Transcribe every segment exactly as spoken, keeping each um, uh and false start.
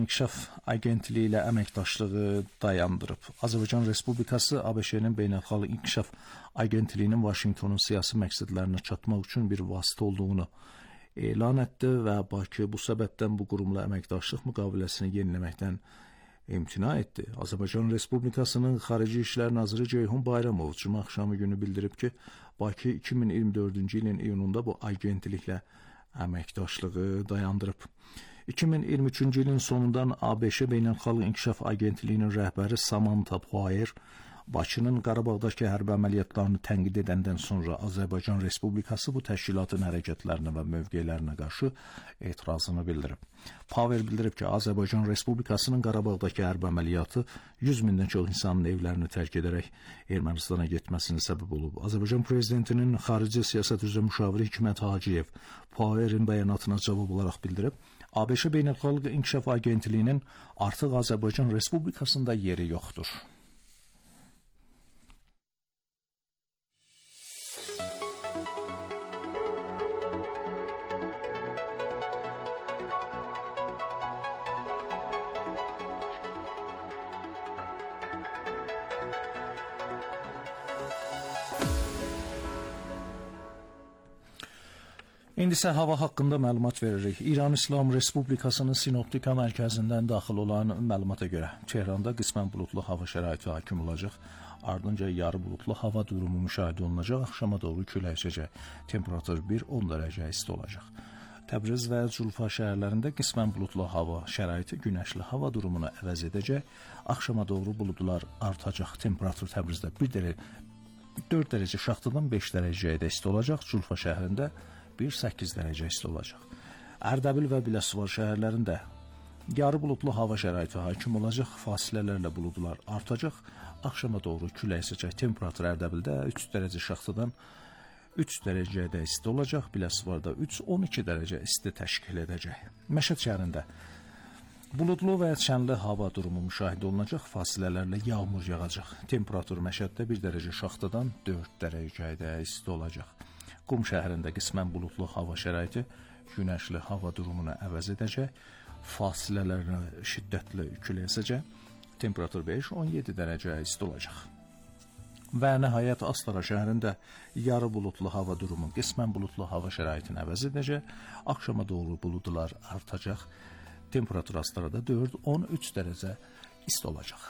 İnkişaf Agentliyi ilə əməkdaşlığı dayandırıb. Azərbaycan Respublikası A B Ş-nin Beynəlxalq İnkişaf Agentliyinin Vaşinqtonun siyasi məqsədlərinə çatmaq üçün bir vasitə olduğunu elan etdi və Bakı bu səbəbdən bu qurumla əməkdaşlıq müqaviləsini yeniləməkdən imtina etdi. Azərbaycan Respublikasının Xarici İşlər Naziri Ceyhun Bayramov cümə axşamı günü bildirib ki, Bakı iki min iyirmi dördüncü ilin iyununda bu agentliklə əməkdaşlığı dayandırıb. iki min iyirmi üçüncü ilin sonundan A B Ş Beynəlxalq İnkişaf Agentliyinin rəhbəri Samantha Power Bakının Qarabağdakı hərbi əməliyyatlarını tənqid edəndən sonra Azərbaycan Respublikası bu təşkilatın hərəkətlərinə və mövqelərinə qarşı etirazını bildirib. Power bildirib ki, Azərbaycan Respublikasının Qarabağdakı hərbi əməliyyatı yüz mindən çox insanın evlərini tərk edərək Ermənistana getməsinə səbəb olub. Azərbaycan Prezidentinin xarici siyasət üzrə müşaviri Hikmət Hacıyev Power'in bəyanatına cavab olaraq bildirib, A B Ş Beynəlxalq İnkişaf Agentliyinin artıq Azərbaycan Respublikasında yeri yoxdur. İndi isə hava haqqında məlumat veririk. İran İslam Respublikasının Sinoptika mərkəzindən daxil olan məlumata görə Tehranda qismən buludlu hava şəraiti hakim olacaq. Ardınca yarı buludlu hava durumu müşahidə olunacaq. Axşama doğru külək əsəcək. Temperatur bir on dərəcə isti olacaq. Təbriz və Culfa şəhərlərində qismən buludlu hava şəraiti günəşli hava durumunu əvəz edəcək. Axşama doğru buludlar artacaq. Temperatur Təbrizdə bir dərəcə dörd dərəcə şaxtadan beş dərəcəyə də isti olacaq. Culfa şəhərində bir səkkiz dərəcə isti olacaq. Ərdəbil və Biləsuvar şəhərlərində yarı buludlu hava şəraiti hakim olacaq. Fasilələrlə buludlar artacaq. Axşama doğru külək əsəcək. Temperatur Ərdəbildə üç dərəcə şaxtadan üç dərəcədə isti olacaq. Biləsuvarda üç on iki dərəcə isti təşkil edəcək. Məşəd şəhərində buludlu və çənli hava durumu müşahidə olunacaq. Fasilələrlə yağmur yağacaq. Temperatur Məşəddə bir dərəcə şaxtadan dörd dərəcədə isti olacaq. Qum şəhərində qismən buludlu hava şəraiti günəşli hava durumunu əvəz edəcək. Fasilələrlə şiddətli külək əsəcək. Temperatur beş on yeddi dərəcə isti olacaq. Və nəhayət Astara şəhərində yarı buludlu hava durumu qismən buludlu hava şəraitini əvəz edəcək. Axşama doğru buludlar artacaq. Temperatur Astarada dörd on üç dərəcə isti olacaq.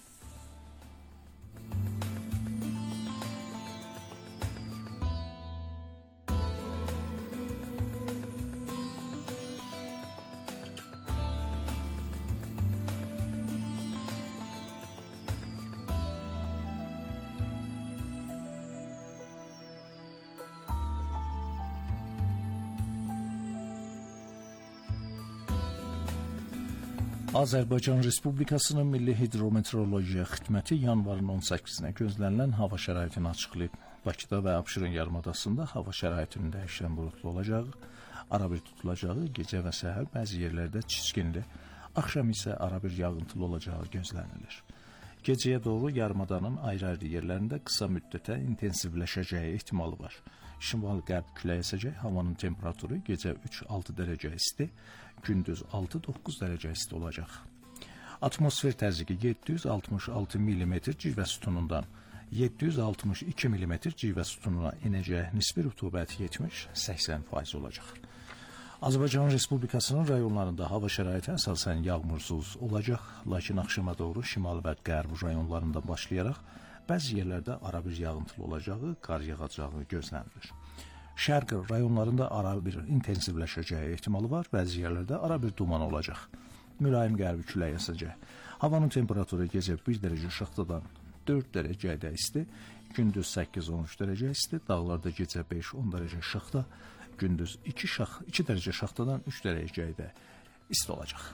Azərbaycan Respublikasının Milli Hidrometeorologiya Xidməti yanvarın on səkkizinə gözlənilən hava şəraitini açıqlayıb. Bakıda və Abşeron yarımadasında hava şəraitinin dəyişkən buludlu olacağı, arabir tutulacağı, gecə və səhər bəzi yerlərdə çiskinli, axşam isə arabir yağıntılı olacağı gözlənilir. Gecəyə doğru yarımadanın ayrı-ayrı yerlərində qısa müddətə intensivləşəcəyi ehtimalı var. Şimal-qərb külək əsəcək, havanın temperaturu gecə üç altı dərəcə isti, gündüz altı doqquz dərəcə isti olacaq. Atmosfer təzyiqi yeddi yüz altmış altı millimetr civə sütunundan yeddi yüz altmış iki millimetr civə sütununa enəcək, nisbi rütubət yetmiş səksən faiz olacaq. Azərbaycan Respublikasının rayonlarında hava şəraiti əsasən yağmursuz olacaq, lakin axşama doğru şimal və qərb rayonlarında başlayaraq bəzi yerlərdə arabir yağıntılı olacağı, qar yağacağı gözlənilir. Şərq rayonlarında arabir intensivləşəcəyi ehtimalı var, bəzi yerlərdə arabir duman olacaq. Mülayim qərbi külək əsəcək. Havanın temperaturu gecə bir dərəcə şaxtadan dörd dərəcədə isti, gündüz səkkiz on üç dərəcə isti, dağlarda gecə beş on dərəcə şaxta, gündüz iki, şax, iki dərəcə şaxtadan üç dərəcədə isti olacaq.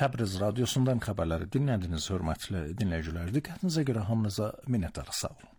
Təbriz radiosundan xəbərləri dinlədiniz, hörmətli dinləyicilər. Diqqətinizə görə hamınıza minnətdarıq, sağ olun.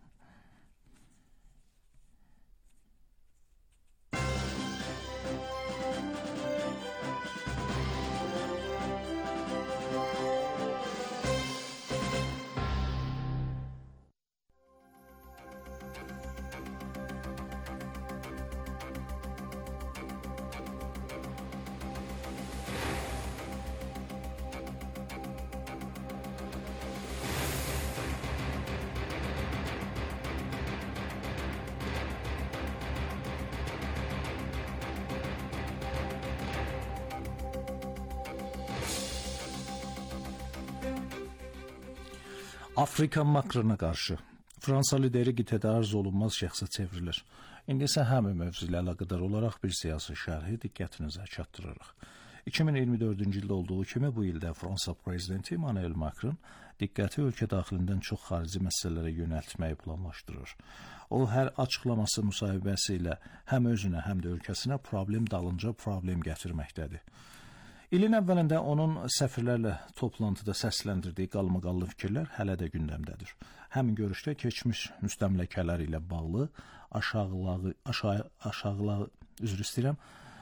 Afrika makrına qarşı Fransa lideri qitədə arz olunmaz şəxsə çevrilir. İndi isə həmin mövzu ilə əlaqədar olaraq bir siyasi şərhi diqqətinizə çatdırırıq. iki min iyirmi dördüncü ildə olduğu kimi bu ildə Fransa prezidenti Emmanuel Macron diqqəti ölkə daxilindən çox xarici məsələlərə yönəltməyi planlaşdırır. O, hər açıqlaması müsahibəsi ilə həm özünə, həm də ölkəsinə problem dalınca problem gətirməkdədir. İlin əvvəlində onun səfirlərlə toplantıda səsləndirdiyi qalmaqallı fikirlər hələ də gündəmdədir. Həmin görüşdə keçmiş müstəmləkələr ilə bağlı aşağılağı, aşağı, aşağılağı, üzr istəyirəm,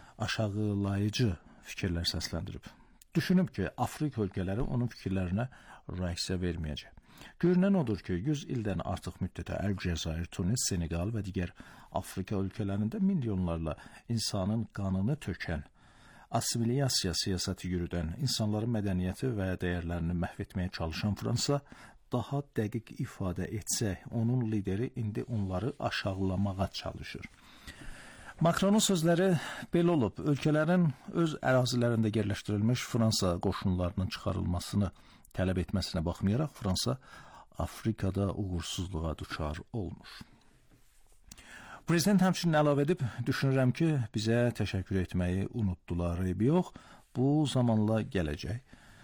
aşağılayıcı fikirlər səsləndirib. Düşünüb ki, Afrika ölkələri onun fikirlərinə reaksiya verməyəcək. Görünən odur ki, yüz ildən artıq müddətə Əlcəzair, Tunis, Senegal və digər Afrika ölkələrində milyonlarla insanın qanını tökən, assimiliyasiya siyasəti yürüdən, insanların mədəniyyəti və dəyərlərini məhv etməyə çalışan Fransa, daha dəqiq ifadə etsək, onun lideri indi onları aşağılamağa çalışır. Macronun sözləri belə olub, ölkələrin öz ərazilərində yerləşdirilmiş Fransa qoşunlarının çıxarılmasını tələb etməsinə baxmayaraq, Fransa Afrikada uğursuzluğa düçar olmuş. Prezident həmçinin əlavə edib, düşünürəm ki, bizə təşəkkür etməyi unutdular, yox, bu zamanla gələcək.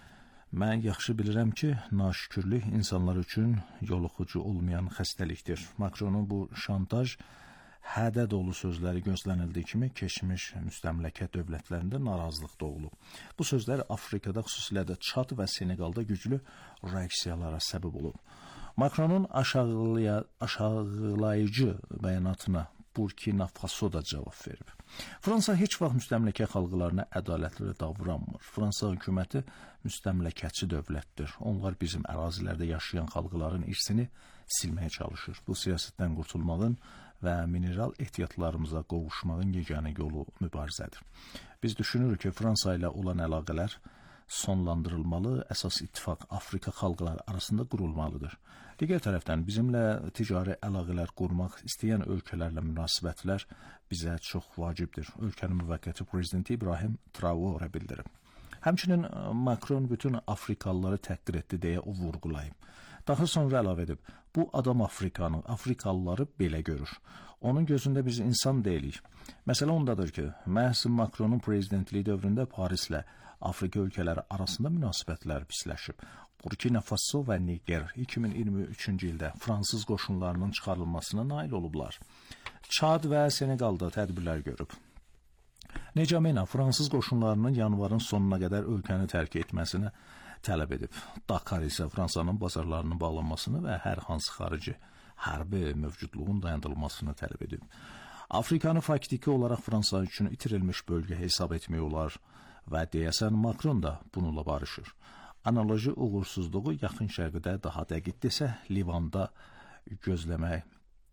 Mən yaxşı bilirəm ki, naşükürlük insanlar üçün yoluxucu olmayan xəstəlikdir. Macronun bu şantaj, hədə dolu sözləri gözlənildiyi kimi keçmiş müstəmləkə dövlətlərində narazılıq doğulub. Bu sözlər Afrikada, xüsusilə də Çad və Senegalda güclü reaksiyalara səbəb olub. Macronun aşağılaya, aşağılayıcı bəyanatına Burkina Faso da cavab verib. Fransa heç vaxt müstəmləkə xalqlarına ədalətli davranmır. Fransa hökuməti müstəmləkəçi dövlətdir. Onlar bizim ərazilərdə yaşayan xalqların irsini silməyə çalışır. Bu siyasətdən qurtulmağın və mineral ehtiyatlarımıza qovuşmağın yeganə yolu mübarizədir. Biz düşünürük ki, Fransa ilə olan əlaqələr sonlandırılmalı, əsas ittifaq Afrika xalqları arasında qurulmalıdır. Digər tərəfdən bizimlə ticari əlaqələr qurmaq istəyən ölkələrlə münasibətlər bizə çox vacibdir. Ölkənin müvəqqəti prezidenti İbrahim Traore bildirib. Həmçinin Macron bütün Afrikalıları təhqir etdi deyə o vurğulayıb. Daha sonra əlavə edib, bu adam Afrikanı, Afrikalıları belə görür. Onun gözündə biz insan deyilik. Məsələ ondadır ki, məhz Macronun prezidentliyi dövründə Parislə Afrika ölkələri arasında münasibətlər pisləşib. Burkina Faso və Niger iki min iyirmi üçüncü ildə fransız qoşunlarının çıxarılmasına nail olublar. Çad və Senegalda tədbirlər görüb. Necamena fransız qoşunlarının yanvarın sonuna qədər ölkəni tərk etməsini tələb edib. Dakar isə Fransanın bazarlarının bağlanmasını və hər hansı xarici hərbi mövcudluğun dayandırılmasını tələb edib. Afrikanı faktiki olaraq Fransa üçün itirilmiş bölgə hesab etmək olar və deyəsən Macron da bununla barışır. Analoji uğursuzluğu yaxın şərqdə, daha dəqiq desə, Livanda gözləmək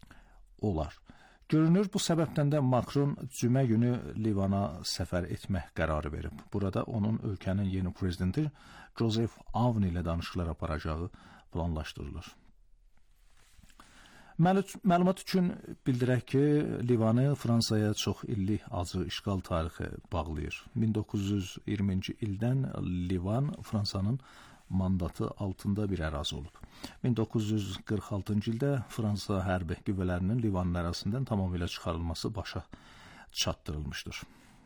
olar. Görünür, bu səbəbdən də Macron cümə günü Livana səfər etmək qərarı verib. Burada onun ölkənin yeni prezidenti Joseph Aoun ilə danışıqlar aparacağı planlaşdırılır. Məlumat üçün bildirək ki, Livanı Fransaya çox illik acı işğal tarixi bağlayır. min doqquz yüz iyirminci ildən Livan Fransanın mandatı altında bir ərazi olub. min doqquz yüz qırx altıncı ildə Fransa hərbi qüvvələrinin Livanın ərazisindən tamamilə çıxarılması başa çatdırılmışdır.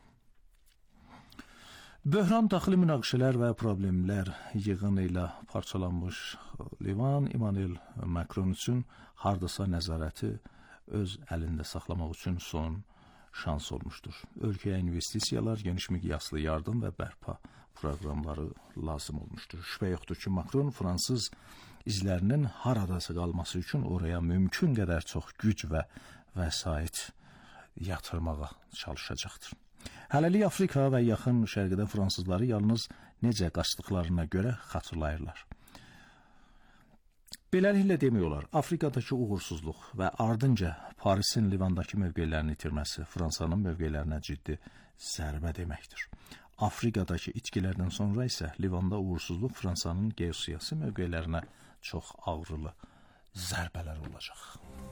Böhran daxili münaqişələr və problemlər yığını ilə parçalanmış Livan, Emmanuel Macron üçün hardasa nəzarəti öz əlində saxlamaq üçün son şans olmuşdur. Ölkəyə investisiyalar, geniş miqyaslı yardım və bərpa proqramları lazım olmuşdur. Şübhə yoxdur ki, Makron fransız izlərinin haradasa qalması üçün oraya mümkün qədər çox güc və vəsait yatırmağa çalışacaqdır. Hələlik Afrika və yaxın şərqdə fransızları yalnız necə qaçdıqlarına görə xatırlayırlar. Beləliklə demək olar, Afrikadakı uğursuzluq və ardınca Parisin Livandakı mövqelərini itirməsi Fransanın mövqelərinə ciddi zərbə deməkdir. Afrikadakı itkilərdən sonra isə Livanda uğursuzluq Fransanın geosiyasi mövqelərinə çox ağrılı zərbələr olacaq.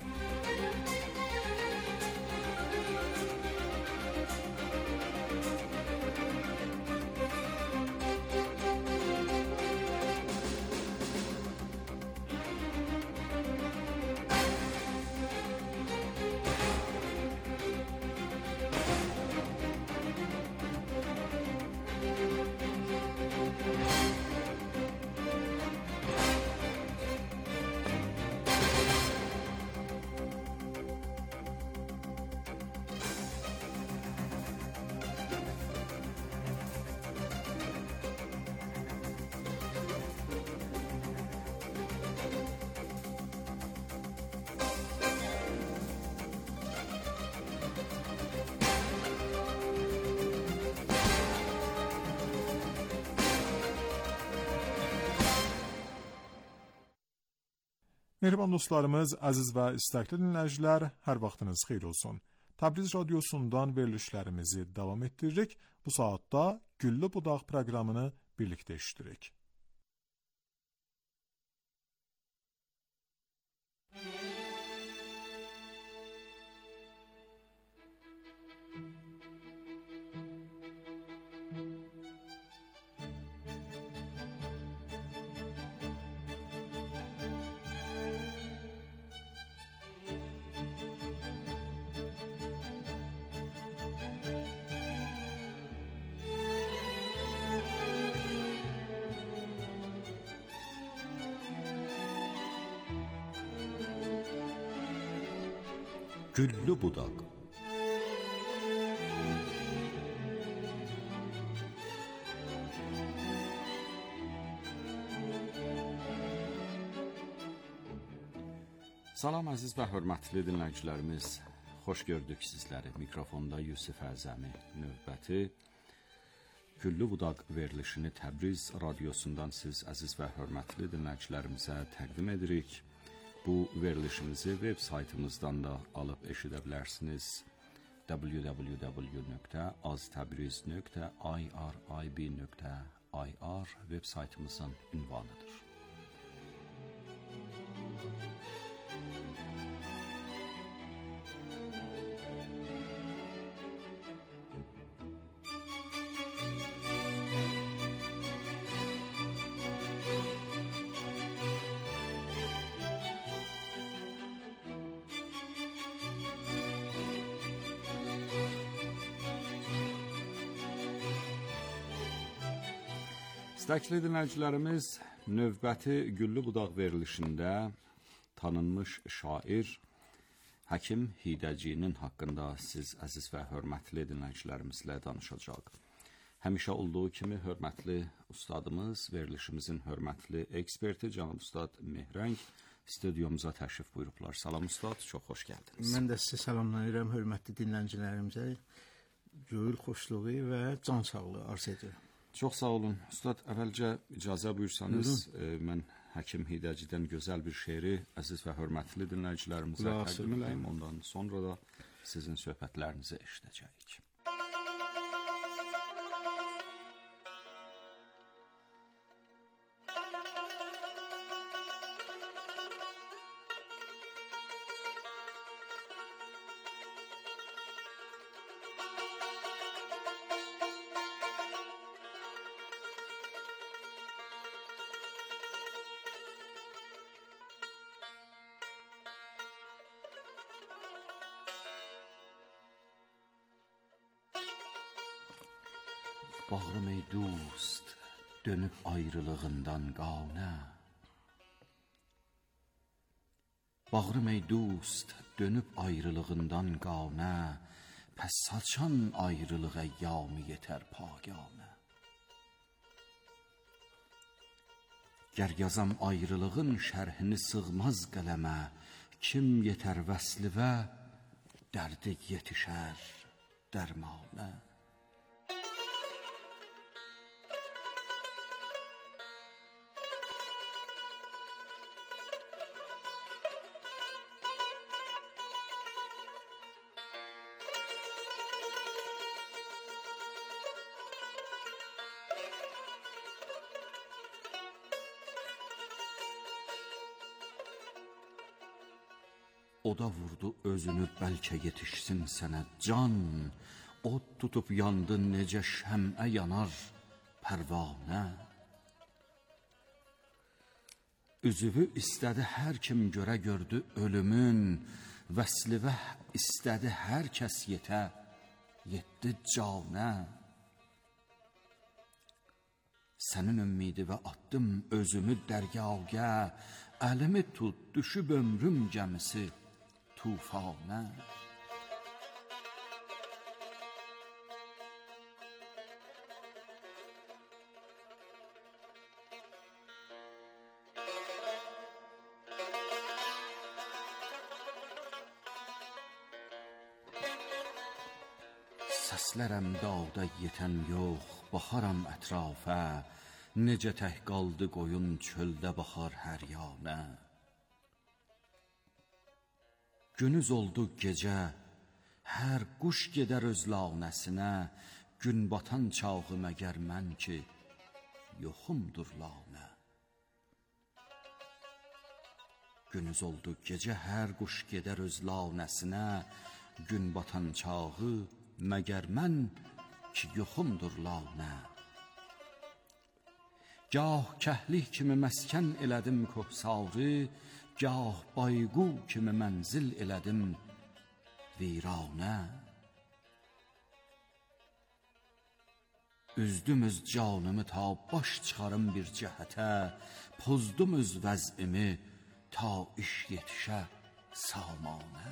Mehriban dostlarımız, əziz və istəkli dinləyicilər, hər vaxtınız xeyir olsun. Təbriz radiosundan verilişlərimizi davam etdiririk. Bu saatda Güllü Budaq proqramını birlikdə eşidirik. Güllü Budaq. Salam əziz və hörmətli dinləyicilərimiz. Xoş gördük sizləri. Mikrofonda Yusif Əzəmi. Növbəti Güllü Budaq verilişini Təbriz radiosundan siz əziz və hörmətli dinləyicilərimizə təqdim edirik. Bu verilişimizi web saytımızdan da alıb eşidə bilərsiniz. w w w nöqtə aztabriz nöqtə irib nöqtə ir web saytımızın ünvanıdır. İstəkli dinləyicilərimiz, növbəti Güllü Budaq verilişində tanınmış şair Həkim Hidəcinin haqqında siz əziz və hörmətli dinləyicilərimizlə danışacaq. Həmişə olduğu kimi hörmətli ustadımız, verilişimizin hörmətli eksperti cənab ustad Mehrəng studiyumuza təşrif buyurublar. Salam ustad, çox xoş gəldiniz. Mən də sizə salamlayıram hörmətli dinləyicilərimizə. Göyül xoşluğu və can sağlığı arz edirəm. Çox sağ olun. Ustad, əvvəlcə icazə buyursanız, e, mən Həkim Hidəcidən gözəl bir şeiri əziz və hörmətli dinləyicilərimizə təqdim edeyim. Ondan sonra da sizin söhbətlərinizi eşidəcəyik. Bağrım ey dost, dönüb ayrılığından qanə. Bağrım ey dost, dönüb ayrılığından qanə. Pəs saçan ayrılıq əyyamı yetər paganə. Gər yazam ayrılığın şərhini sığmaz qələmə, kim yetər vəslivə, dərdi yetişər dərmanə. O da vurdu özünü, bəlkə yetişsin sənə can. Od tutub yandı, necə şəmə yanar pərvanə. Üzüvü istədi hər kim görə gördü ölümün, vəslivə istədi hər kəs yetə, yetdi canə. Sənin ümmidi və atdım özümü dərgâgə, əlimi tut, düşüb ömrüm gəmisi tufanə. Səslərəm dağda yetən yox, baxaram ətrafa, necə tək qaldı qoyun çöldə baxar hər yanə. Günüz oldu gecə, hər quş gedər öz lanəsinə, gün batan çağı məgər mən ki, yoxumdur lanə. Günüz oldu gecə, hər quş gedər öz lanəsinə, gün batan çağı məgər mən ki, yoxumdur lanə. Gah kəhlik kimi məskən elədim kohsarı, gah bayqu kimi mənzil elədim viranə. Üzdüm öz canımı ta baş çıxarım bir cəhətə, pozdum öz vəzimi ta iş yetişə samanə.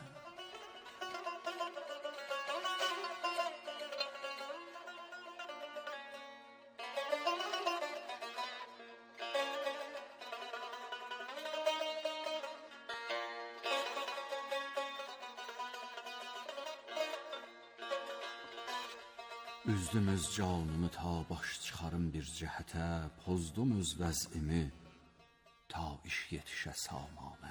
Üzdüm öz canımı ta baş çıxarım bir cəhətə, pozdum öz vəzimi ta iş yetişə samanə.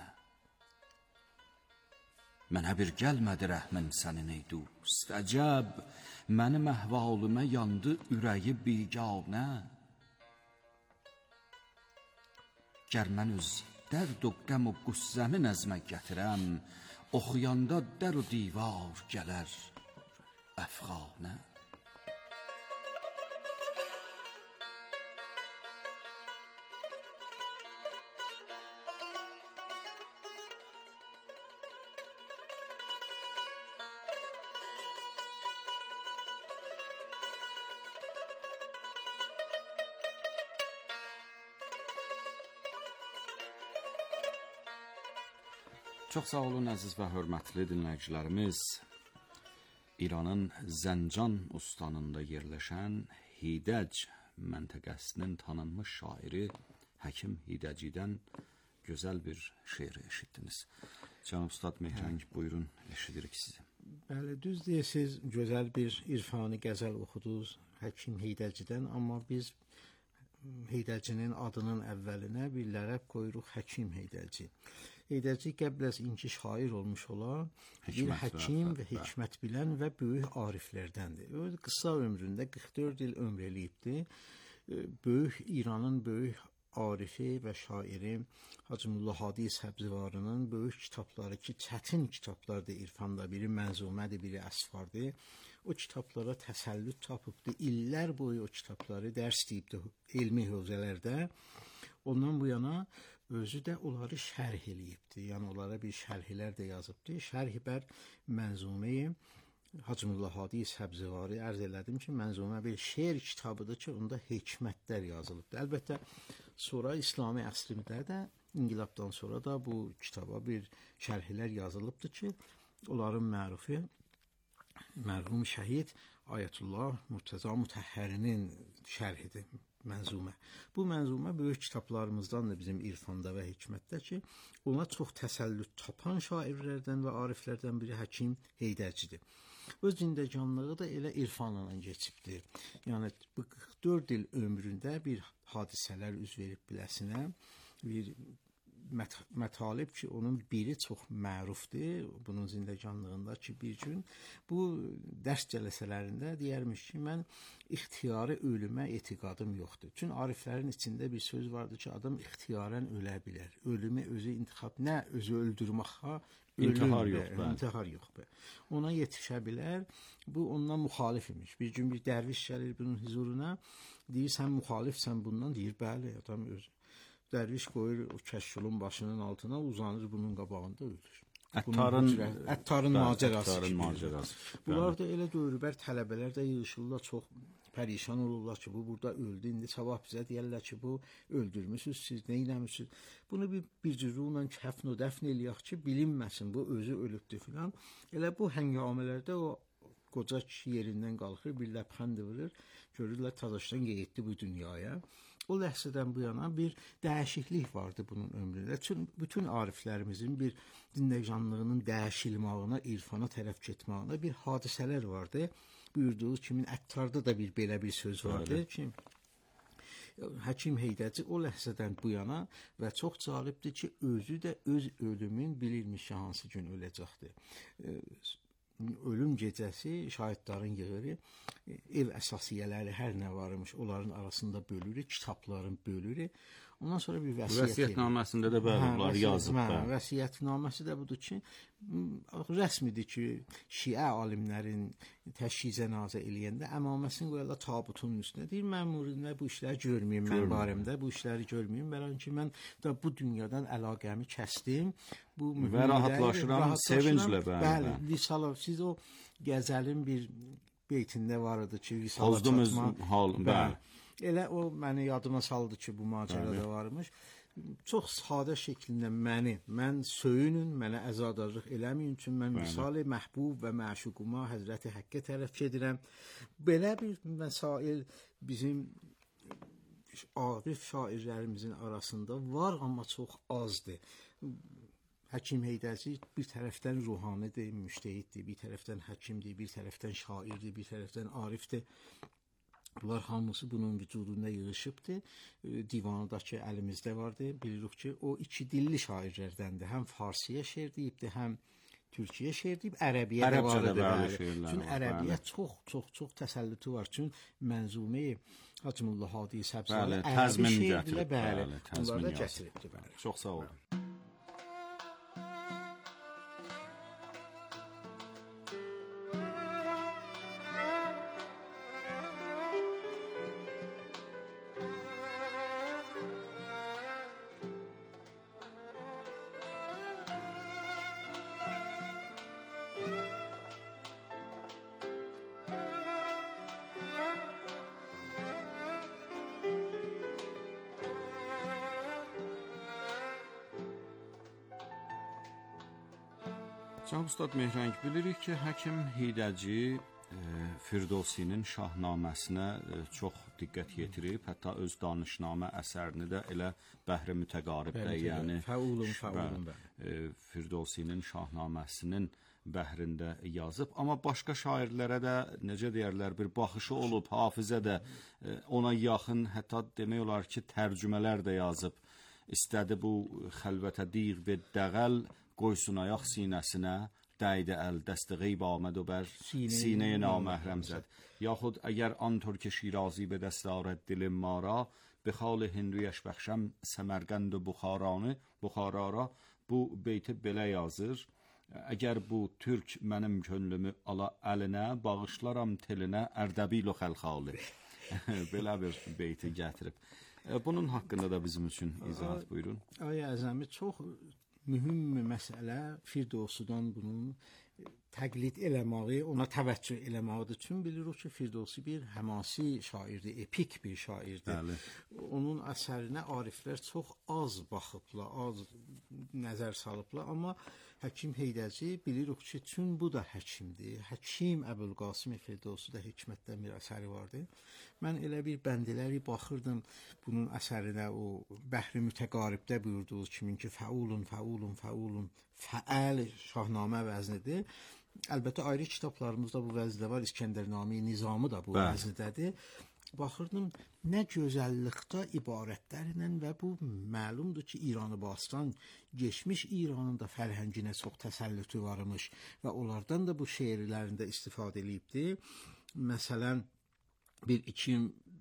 Mənə bir gəlmədi rəhmin sənin ey dost, əcəb, mənim əhvalımə yandı ürəyi biganə. Gər mən öz dərd o qəm o qüssəmi nəzmə gətirəm, oxuyanda dər o divar gələr əfğanə. Çox sağ olun əziz və hörmətli dinləyicilərimiz. İranın Zəncan ustanında yerləşən Hidəc məntəqəsinin tanınmış şairi Həkim Hidəcidən gözəl bir şeir eşitdiniz. Cənab Ustad Mehrəng, buyurun, eşidirik sizi. Bəli, düz deyirsiniz, gözəl bir irfani qəzəl oxudunuz Həkim Hidəcidən, amma biz Hidəcinin adının əvvəlinə bir lərəb qoyuruq Həkim Hidəci. Hidəci qəbləz inki şair olmuş olan bir həkim və hikmət bilən və böyük ariflərdəndir. O qısa ömründə qırx dörd il ömr eləyibdi. Böyük İranın böyük arifi və şairi Hacımullah Hadi Səbzivarının böyük kitabları ki, çətin kitablardır irfanda, biri mənzumədir, biri əsfardır. O kitablara təsəllüt tapıbdı. İllər boyu o kitabları dərs deyibdi elmi hövzələrdə. Ondan bu yana özü də onları şərh eləyibdi. Yəni onlara bir şərhlər də yazıbdı. Şərh bər mənzuməyi Hacımullah Hadi Səbzivari ərz elədim ki, mənzumə bir şeir kitabıdır ki, onda hikmətlər yazılıbdır. Əlbəttə, sonra İslami əsrində də, İnqilabdan sonra da bu kitaba bir şərhlər yazılıbdır ki, onların mərufi mərhum şəhid Ayətullah Murtəza Mutəhhərinin şərhidir mənzumə. Bu mənzumə böyük kitablarımızdan da bizim irfanda və hikmətdə ki, ona çox təsəllüt tapan şairlərdən və ariflərdən biri Həkim Heydərcidir. Öz zindəcanlığı da elə irfanla keçibdir. Yəni bu qırx dörd il ömründə bir hadisələr üz verib biləsinə, bir mət mətalib ki, onun biri çox mərufdur, bunun zindəcanlığında ki, bir gün bu dərs cələsələrində deyərmiş ki, mən ixtiyari ölümə etiqadım yoxdur. Çünki ariflərin içində bir söz vardır ki, adam ixtiyarən ölə bilər. Ölümü özü intixab, nə özü öldürməkə intihar yox, intihar yox. Ona yetişə bilər. Bu ondan müxalif imiş. Bir gün bir dərviş gəlir bunun huzuruna, deyir sən müxalifsən bundan, deyir bəli, adam özü. Dərviş qoyur o kəşkulun başının altına, uzanır bunun qabağında ölür. Əttarın Əttarın macərası. macərası. Bunlar da elə dövrübər tələbələr də yığışırlar, çox pərişan olurlar ki, bu burada öldü, indi sabah bizə deyərlər ki, bu öldürmüsünüz, siz nə eləmişsiniz? Bunu bir, bir cüzunla kəfn o dəfn eləyək ki, bilinməsin, bu özü ölübdür filan. Elə bu həngamələrdə o qoca kişi yerindən qalxır, bir ləbxənd vurur, görürlər Tadaşdan getdi bu dünyaya. O ləhsədən bu yana bir dəyişiklik vardı bunun ömründə. Çünki bütün ariflərimizin bir zindəcanlığının dəyişilməyinə, irfana tərəf getməyinə bir hadisələr vardı. Buyurduğu kimi Əttarda da bir belə bir söz vardı ki, Həkim Heydərci o ləhsədən bu yana və çox cəlibdir ki, özü də öz ölümün bilirmiş hansı gün öləcəkdir. Ölüm gecəsi şahidlərin yığırı, ev əsasiyyələri hər nə varmış, onların arasında bölürü, kitabların bölürü. Ondan sonra bir vəsiyyət. Vəsiyyətnaməsində də bəli bunlar yazıb. Hə, vəsiyyətnaməsi də budur ki, rəsmidir ki, Şiə alimlərin təşhizə nazə eləyəndə əmaməsini qoyarlar tabutun üstünə. Deyir, mən müridimdə bu işləri görməyim, mən barəmdə bu işləri görməyim. Bəli ki, mən da bu dünyadan əlaqəmi kəsdim. Bu və rahatlaşıram, sevinclə bəli. Bəli, Visala, siz o qəzəlin bir beytində var idi ki, Visala çatma. Hal, bəli. Elə o məni yadıma saldı ki, bu macərada varmış. Çox sadə şəklində məni, mən söyünün, mənə əzadarlıq eləməyin üçün mən misali məhbub və məşuquma Həzrəti Həqqə tərəf gedirəm. Belə bir məsail bizim arif şairlərimizin arasında var, amma çox azdır. Həkim Heydərci bir tərəfdən ruhanidir, müştəhiddir, bir tərəfdən həkimdir, bir tərəfdən şairdir, bir tərəfdən arifdir. Bunlar hamısı bunun vücudunda yığışıbdır. Divanıdakı əlimizdə vardı. Bilirik ki, o iki dilli şairlərdəndir. Həm Farsiyə şeir deyibdir, həm Türkiyə şeir deyib, Ərəbiyə də var idi. Çünki Ərəbiyə çox, çox, çox təsəllütü var. Çünki mənzume-i Hacımullah Hadi Səbzəli ərəbi şeirlə bəli, bunlar da gətiribdir. Çox sağ olun. Cənab Ustad Mehrəng, bilirik ki, Həkim Heydərci e, Firdosinin Şahnaməsinə e, çox diqqət yetirib, hətta öz danışnamə əsərini də elə bəhr-i mütəqaribdə, yəni fəulun, fəulun e, Firdosinin Şahnaməsinin bəhrində yazıb, amma başqa şairlərə də necə deyərlər, bir baxışı olub, hafizə də e, ona yaxın, hətta demək olar ki, tərcümələr də yazıb. İstədi bu xəlvətə diğ və dəğəl qoysun ayaq sinəsinə, dəydi əl, dəstə qeyb aməd o bər sinəyə naməhrəm zəd. Yaxud əgər antör ki şirazi به دست آرد دل ما را به خال هندویش بخشم سمرقند و بخارانı Buxarara bu beyti belə yazır. Əgər bu türk mənim könlümü ala əlinə, bağışlaram telinə Ərdəbil o xəlxalı. Belə bir beyti gətirib. Bunun haqqında da bizim üçün izahat buyurun. Ay əzəmi, çox mühüm məsələ Firdosudan bunun təqlid eləməyi, ona təvəccüh eləməyi üçün bilirik ki, Firdevsi bir həmasi şairdir, epik bir şairdir. Bəli. Onun əsərinə ariflər çox az baxıblar, az nəzər salıblar, amma Həkim Heydərci bilirik ki, çün bu da həkimdir. Həkim Əbülqasım Firdevsi də hikmətdən bir əsəri vardı. Mən elə bir bəndələri baxırdım bunun əsərinə, o Bəhri Mütəqaribdə buyurduğu kimi ki, fəulun, fəulun, fəulun, fəal Şahnamə vəznidir. Əlbəttə ayrı kitablarımızda bu vəzdə var, İskəndərnamə Nizamı da bu vəzdədir. Baxırdım, nə gözəllikdə ibarətlərlə və bu məlumdur ki, İranı bastan geçmiş İranın da fərhənginə çox təsəllütü varmış və onlardan da bu şeirlərində istifadə edibdi. Məsələn, bir iki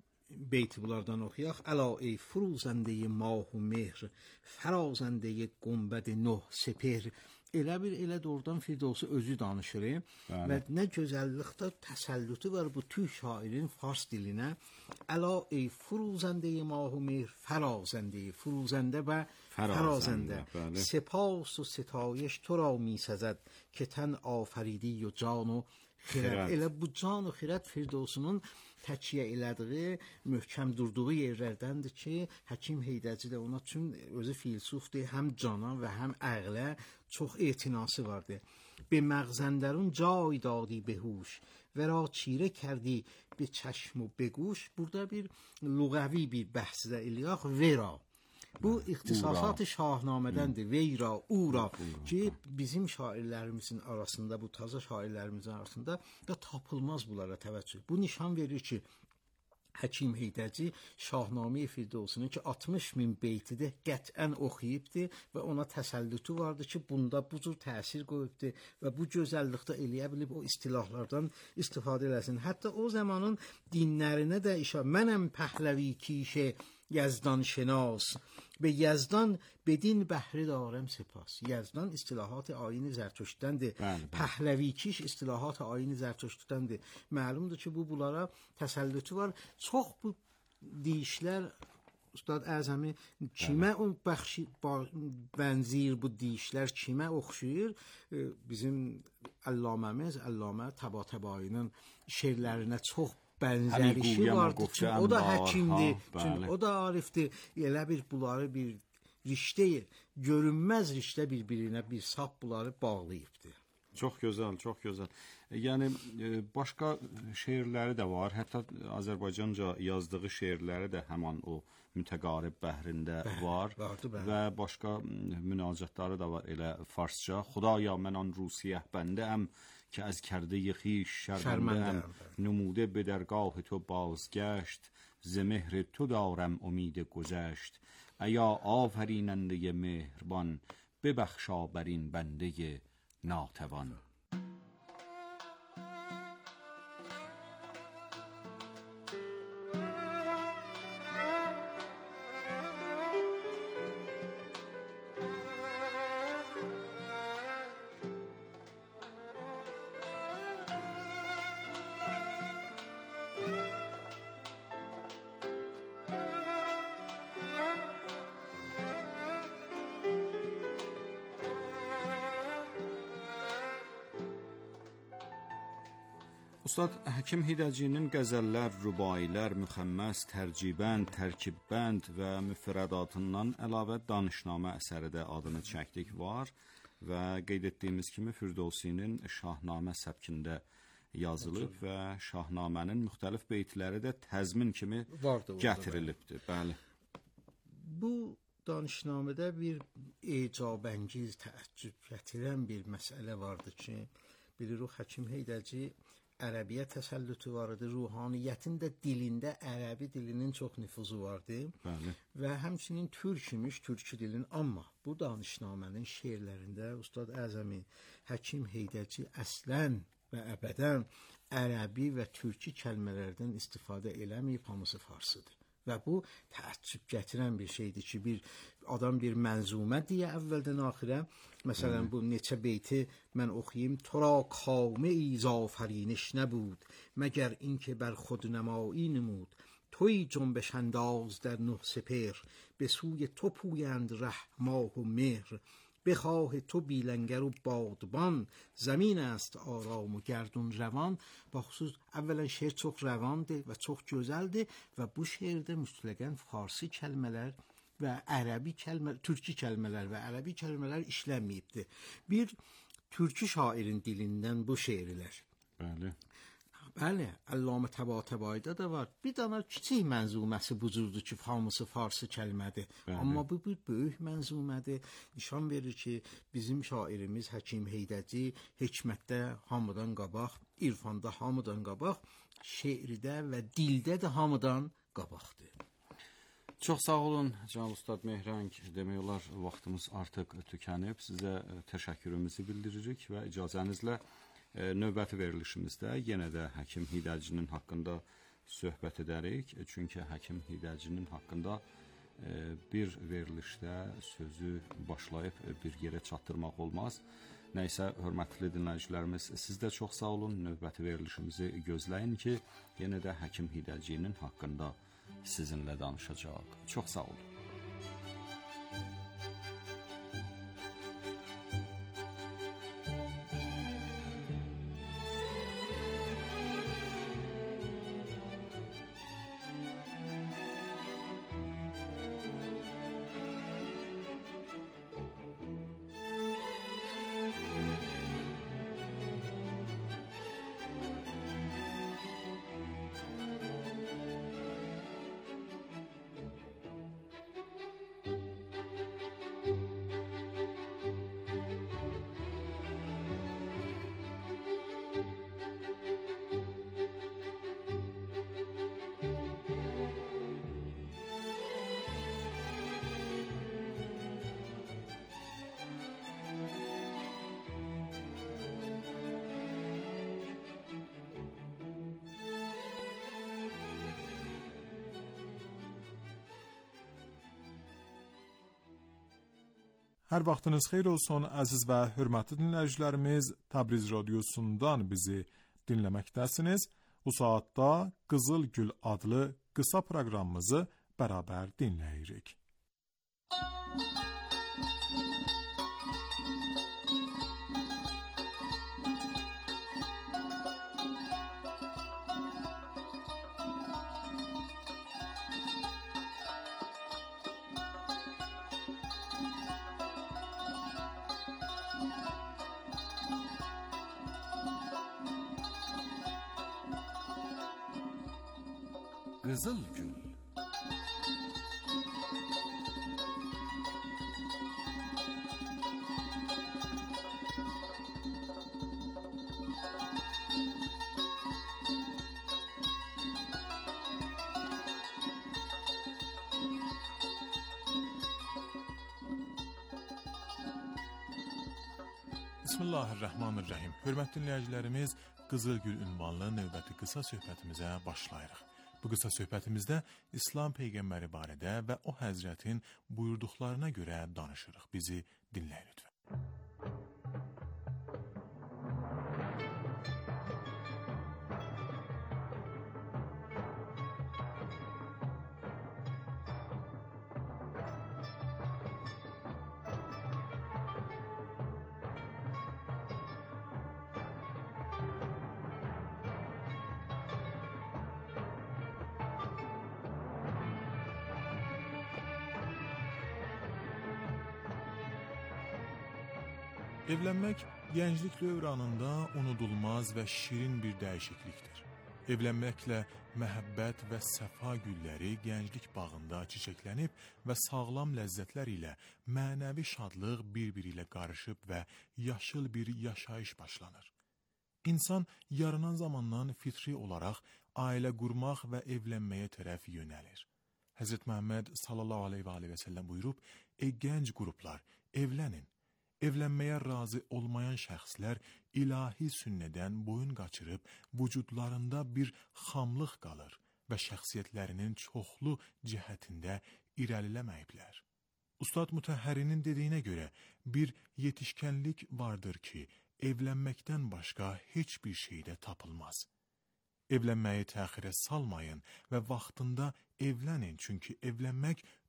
beyti bunlardan oxuyaq. Əla ey furuzəndeyi mahu mehr, fərazəndeyi qumbədi noh sepir. Elə bir, elə doğrudan Firdevsi özü danışır və nə gözəllikdə təsəllütü var bu tüy şairin fars dilinə. Əla ey furuzəndeyi mahu mehr, fərazəndeyi, furuzəndə və fərazəndə. Sepas و ستایش تو را می سزد که تن آفریدی و جان و xirət. Elə bu can və xirət Firdevsinin təkiyyə elədiyi, möhkəm durduğu yerlərdəndir ki, Həkim Heydərci də ona üçün özü filsufdur, həm cana və həm əqlə çox etinası vardır. به مغزندرون جای دادی به هوش و را چیره کردی به چشم و به گوش. Burada bir lüğəvi bir bəhsdə eləyək vera. Bu ixtisasat Şahnamədəndir. Veyra, ura ki, bizim şairlərimizin arasında, bu taza şairlərimizin arasında da tapılmaz bunlara təvəccüh. Bu nişan verir ki, Həkim Heydərci Şahnamə Firdevsinin ki altmış min beytidə qətlən oxuyubdur və ona təsəllütü vardı ki, bunda bu cür təsir qoyubdur və bu gözəllikdə eləyə bilib o istilahlardan istifadə eləsin. Hətta o zamanın dinlərinə də işarə, mənəm pəhləvi kişə Yezdan şناس به یزدان بدین بهره دارم سپاس. یزدان اصطلاحات آیین زرتشتیدəndir. Pəhləvi kiş istilahat ayin zərtüştidəndir. Məlumdur ki, bu bunlara təsəllütü var. Çox bu deyişlər Ustad Əzəmi kimə o bəxşi bənzir bu deyişlər kimə oxşuyur? Bizim Əllaməmiz, Əllamə Təbatəbayinin şeirlərinə çox benzerişi vardı. Çünkü o da həkimdir, çünkü o da arifdir. Elə bir bunları bir riştə, görünməz riştə bir-birinə bir sap bunları bağlayıbdır. Çox gözəl, çox gözəl. Yəni başqa şeirləri də var. Hətta Azərbaycanca yazdığı şeirləri də həmin o mütəqarib bəhrində var vardı, və başqa münacatları da var elə farsça. Xudaya mən an rusiyah bəndəm که از کرده خویش شرمنده ام نموده به درگاه تو بازگشت ز مهر تو دارم امید گذشت ایا آفریننده مهربان ببخشا بر این بنده ناتوان. Ustad Həkim Heydərcinin qəzəllər, rübailər, müxəmməs, tərcibənd, tərkibbənd və müfrədatından əlavə danışnamə əsəri də adını çəkdik var və qeyd etdiyimiz kimi Firdevsinin Şahnamə səbkində yazılıb və Şahnamənin müxtəlif beytləri də təzmin kimi vardı, gətirilibdir. Bəli. Bu danışnamədə bir icabəngiz, təəccüb gətirən bir məsələ vardı ki, bilirik Həkim Heydərci Ərəbiyə təsəllütü vardı, ruhaniyyətin də dilində ərəbi dilinin çox nüfuzu vardı. Bəli. Və həmçinin türk imiş, türkçü dilin. Amma bu danışnamənin şeirlərində Ustad Əzəmi Həkim Heydərci əslən və əbədən ərəbi və türkçü kəlmələrdən istifadə eləməyib, hamısı farsıdır. Və bu təəccüb gətirən bir şeydir ki, bir adam bir mənzumə deyə əvvəldən axirə, məsələn bu neçə beyti mən oxuyayım. Tora kamə izafəriniş nəbud, məgər اینکه بر خود نمایی نمود. توی جنبش انداز در نه سپهر، به سوی تو پویند ره ماه و مهر. بخواه تو بیلنگر و بادبان، زمین است آرام و گردون روان. با xüsus əvvələn şeir çox rəvandır və çox gözəldir və bu şeirdə mütləqən farsi kəlmələr və ərəbi kəlmələr, türkçü kəlmələr və ərəbi kəlmələr işlənməyibdir. Bir türkçü şairin dilindən bu şeirlər. Bəli. Bəli, Əllamə Təbatəbaidə də var. Bir dana kiçik mənzuməsi bu cürdür ki, hamısı farsı kəlmədir. Bəli. Amma bu bir böyük mənzumədir. Nişan verir ki, bizim şairimiz Həkim Heydəci hikmətdə hamıdan qabaq, irfanda hamıdan qabaq, şeirdə və dildə də hamıdan qabaqdır. Çox sağ olun Cənab Ustad Mehrəng. Demək olar vaxtımız artıq tükənib. Sizə təşəkkürümüzü bildiririk və icazənizlə növbəti verilişimizdə yenə də Həkim Heydəcinin haqqında söhbət edərik. Çünki Həkim Heydəcinin haqqında bir verilişdə sözü başlayıb bir yerə çatdırmaq olmaz. Nəysə, hörmətli dinləyicilərimiz, siz də çox sağ olun. Növbəti verilişimizi gözləyin ki, yenə də Həkim Heydəcinin haqqında sizinlə danışacaq. Çox sağ olun. Hər vaxtınız xeyir olsun, əziz və hörmətli dinləyicilərimiz. Təbriz radiosundan bizi dinləməkdəsiniz. Bu saatda Qızıl Gül adlı qısa proqramımızı bərabər dinləyirik. Qızıl Gül. Bismillahirrahmanirrahim. Hörmətli dinləyicilərimiz, Qızıl Gül ünvanlı növbəti qısa söhbətimizə başlayırıq. Bu qısa söhbətimizdə İslam Peyğəmbəri barədə və o həzrətin buyurduqlarına görə danışırıq. Bizi dinləyin lütfən. Evlənmək gənclik dövründə unudulmaz və şirin bir dəyişiklikdir. Evlənməklə məhəbbət və səfa gülləri gənclik bağında çiçəklənib və sağlam ləzzətlər ilə mənəvi şadlıq bir-biri ilə qarışıb və yaşıl bir yaşayış başlanır. İnsan yaranan zamandan fitri olaraq ailə qurmaq və evlənməyə tərəf yönəlir. Həzrət Məhəmməd sallallahu aleyhi və səlləm buyurub, ey gənc qruplar, evlənin. Evlənməyə razı olmayan şəxslər ilahi sünnədən boyun qaçırıb, vücudlarında bir xamlıq qalır və şəxsiyyətlərinin çoxlu cəhətində irəliləməyiblər. Ustad Mütəhhərinin dediyinə görə bir yetişkənlik vardır ki, evlənməkdən başqa heç bir şeydə tapılmaz. Evlənməyi təxirə salmayın və vaxtında evlənin, çünki evlənmək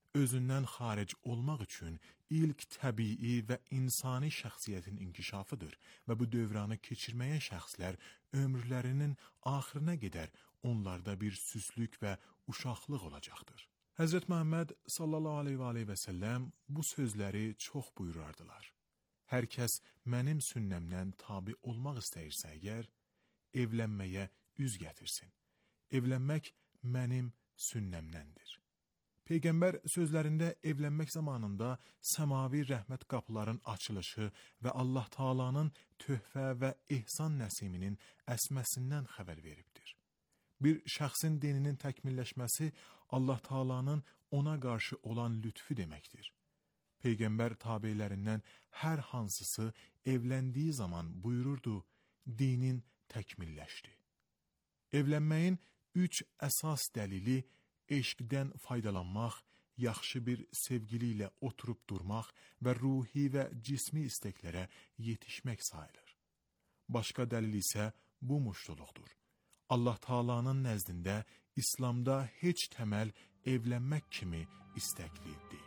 özündən xaric olmaq üçün ilk təbii və insani şəxsiyyətin inkişafıdır və bu dövranı keçirməyən şəxslər ömürlərinin axırına qədər onlarda bir süslük və uşaqlıq olacaqdır. Həzrət Məhəmməd sallallahu aleyhi və aleyhi və səlləm bu sözləri çox buyurardılar. Hər kəs mənim sünnəmdən tabi olmaq istəyirsə əgər, evlənməyə üz gətirsin. Evlənmək mənim sünnəmdəndir. Peyğəmbər sözlərində evlənmək zamanında səmavi rəhmət qapıların açılışı və Allah Taala'nın töhfə və ehsan nəsiminin əsməsindən xəbər veribdir. Bir şəxsin dininin təkmilləşməsi Allah Taala'nın ona qarşı olan lütfü deməkdir. Peyğəmbər tabələrindən hər hansısı evləndiyi zaman buyururdu, dinin təkmilləşdi. Evlənməyin üç əsas dəlili eşqdən faydalanmaq, yaxşı bir sevgili ilə oturub durmaq və ruhi və cismi istəklərə yetişmək sayılır. Başqa dəlil isə bu muştuluqdur. Allah Taala'nın nəzdində İslamda heç təməl evlənmək kimi istəkli deyil.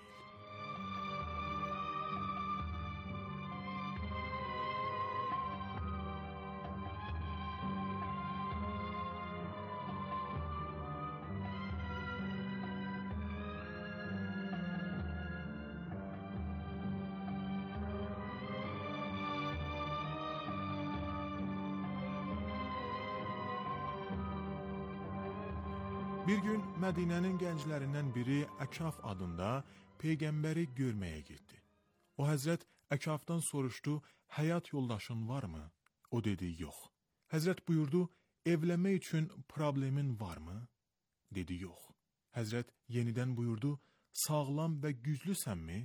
Bir gün Mədinənin gənclərindən biri Əkaf adında Peyğəmbəri görməyə getdi. O Həzrət Əkafdan soruşdu, həyat yoldaşın varmı? O dedi, yox. Həzrət buyurdu, evlənmək üçün problemin varmı? Dedi, yox. Həzrət yenidən buyurdu, sağlam və güclüsənmi?